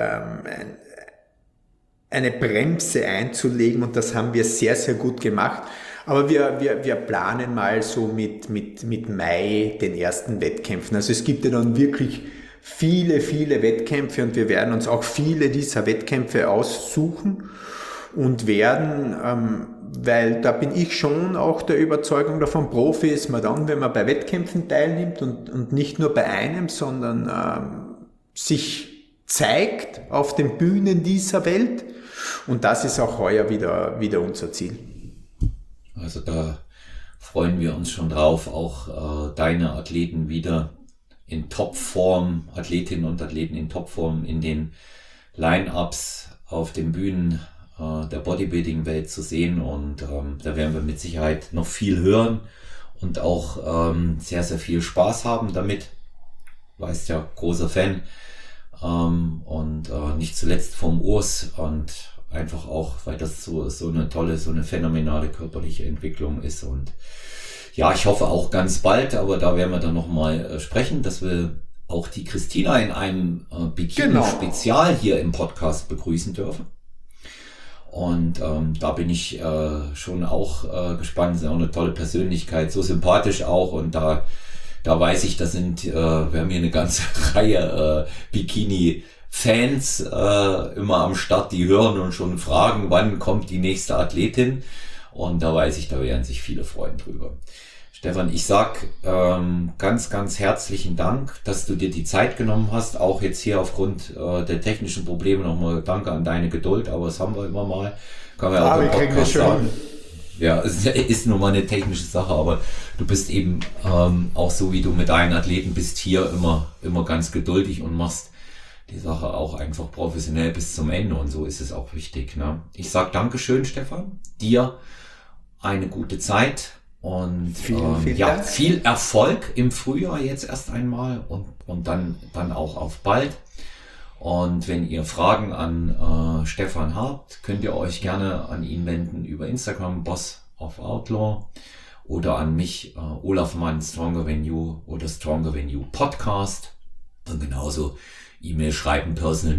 eine Bremse einzulegen, und das haben wir sehr, sehr gut gemacht. Aber wir planen mal so mit Mai den ersten Wettkämpfen. Also es gibt ja dann wirklich viele Wettkämpfe, und wir werden uns auch viele dieser Wettkämpfe aussuchen und werden, weil da bin ich schon auch der Überzeugung davon, Profi ist man dann, wenn man bei Wettkämpfen teilnimmt und nicht nur bei einem, sondern sich zeigt auf den Bühnen dieser Welt, und das ist auch heuer wieder unser Ziel. Also da freuen wir uns schon drauf, auch deine Athleten wieder in Topform, Athletinnen und Athleten in Topform in den Line-Ups auf den Bühnen der Bodybuilding-Welt zu sehen, und da werden wir mit Sicherheit noch viel hören und auch sehr, sehr viel Spaß haben damit. Weißt ja, großer Fan, und nicht zuletzt vom Urs, und einfach auch, weil das so eine tolle, so eine phänomenale körperliche Entwicklung ist. Und ja, ich hoffe auch ganz bald, aber da werden wir dann nochmal sprechen, dass wir auch die Christina in einem Bikini-Spezial hier im Podcast begrüßen dürfen. Und da bin ich schon auch gespannt. Das ist auch eine tolle Persönlichkeit, so sympathisch auch. Und da weiß ich, wir haben hier eine ganze Reihe Bikini-Fans immer am Start, die hören und schon fragen, wann kommt die nächste Athletin. Und da weiß ich, da werden sich viele freuen drüber. Stefan, ich sag ganz, ganz herzlichen Dank, dass du dir die Zeit genommen hast. Auch jetzt hier aufgrund der technischen Probleme nochmal danke an deine Geduld, aber das haben wir immer mal. Kann man ja auch im Podcast sagen. Ja, es ist nur mal eine technische Sache, aber du bist eben auch so, wie du mit deinen Athleten bist, hier immer ganz geduldig und machst die Sache auch einfach professionell bis zum Ende, und so ist es auch wichtig. Ne? Ich sag Dankeschön, Stefan, dir eine gute Zeit. Und vielen ja, Dank. viel Erfolg im Frühjahr jetzt erst einmal und dann auch auf bald. Und wenn ihr Fragen an Stefan habt, könnt ihr euch gerne an ihn wenden über Instagram, Boss of Outlaw, oder an mich, Olaf Mann, Stronger Than You oder Stronger Than You Podcast. Und genauso E-Mail schreiben,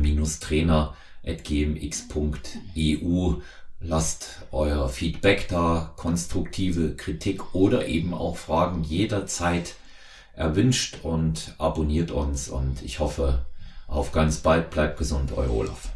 personal-trainer@gmx.eu. Lasst euer Feedback da, konstruktive Kritik oder eben auch Fragen jederzeit erwünscht, und abonniert uns, und ich hoffe auf ganz bald. Bleibt gesund, euer Olaf.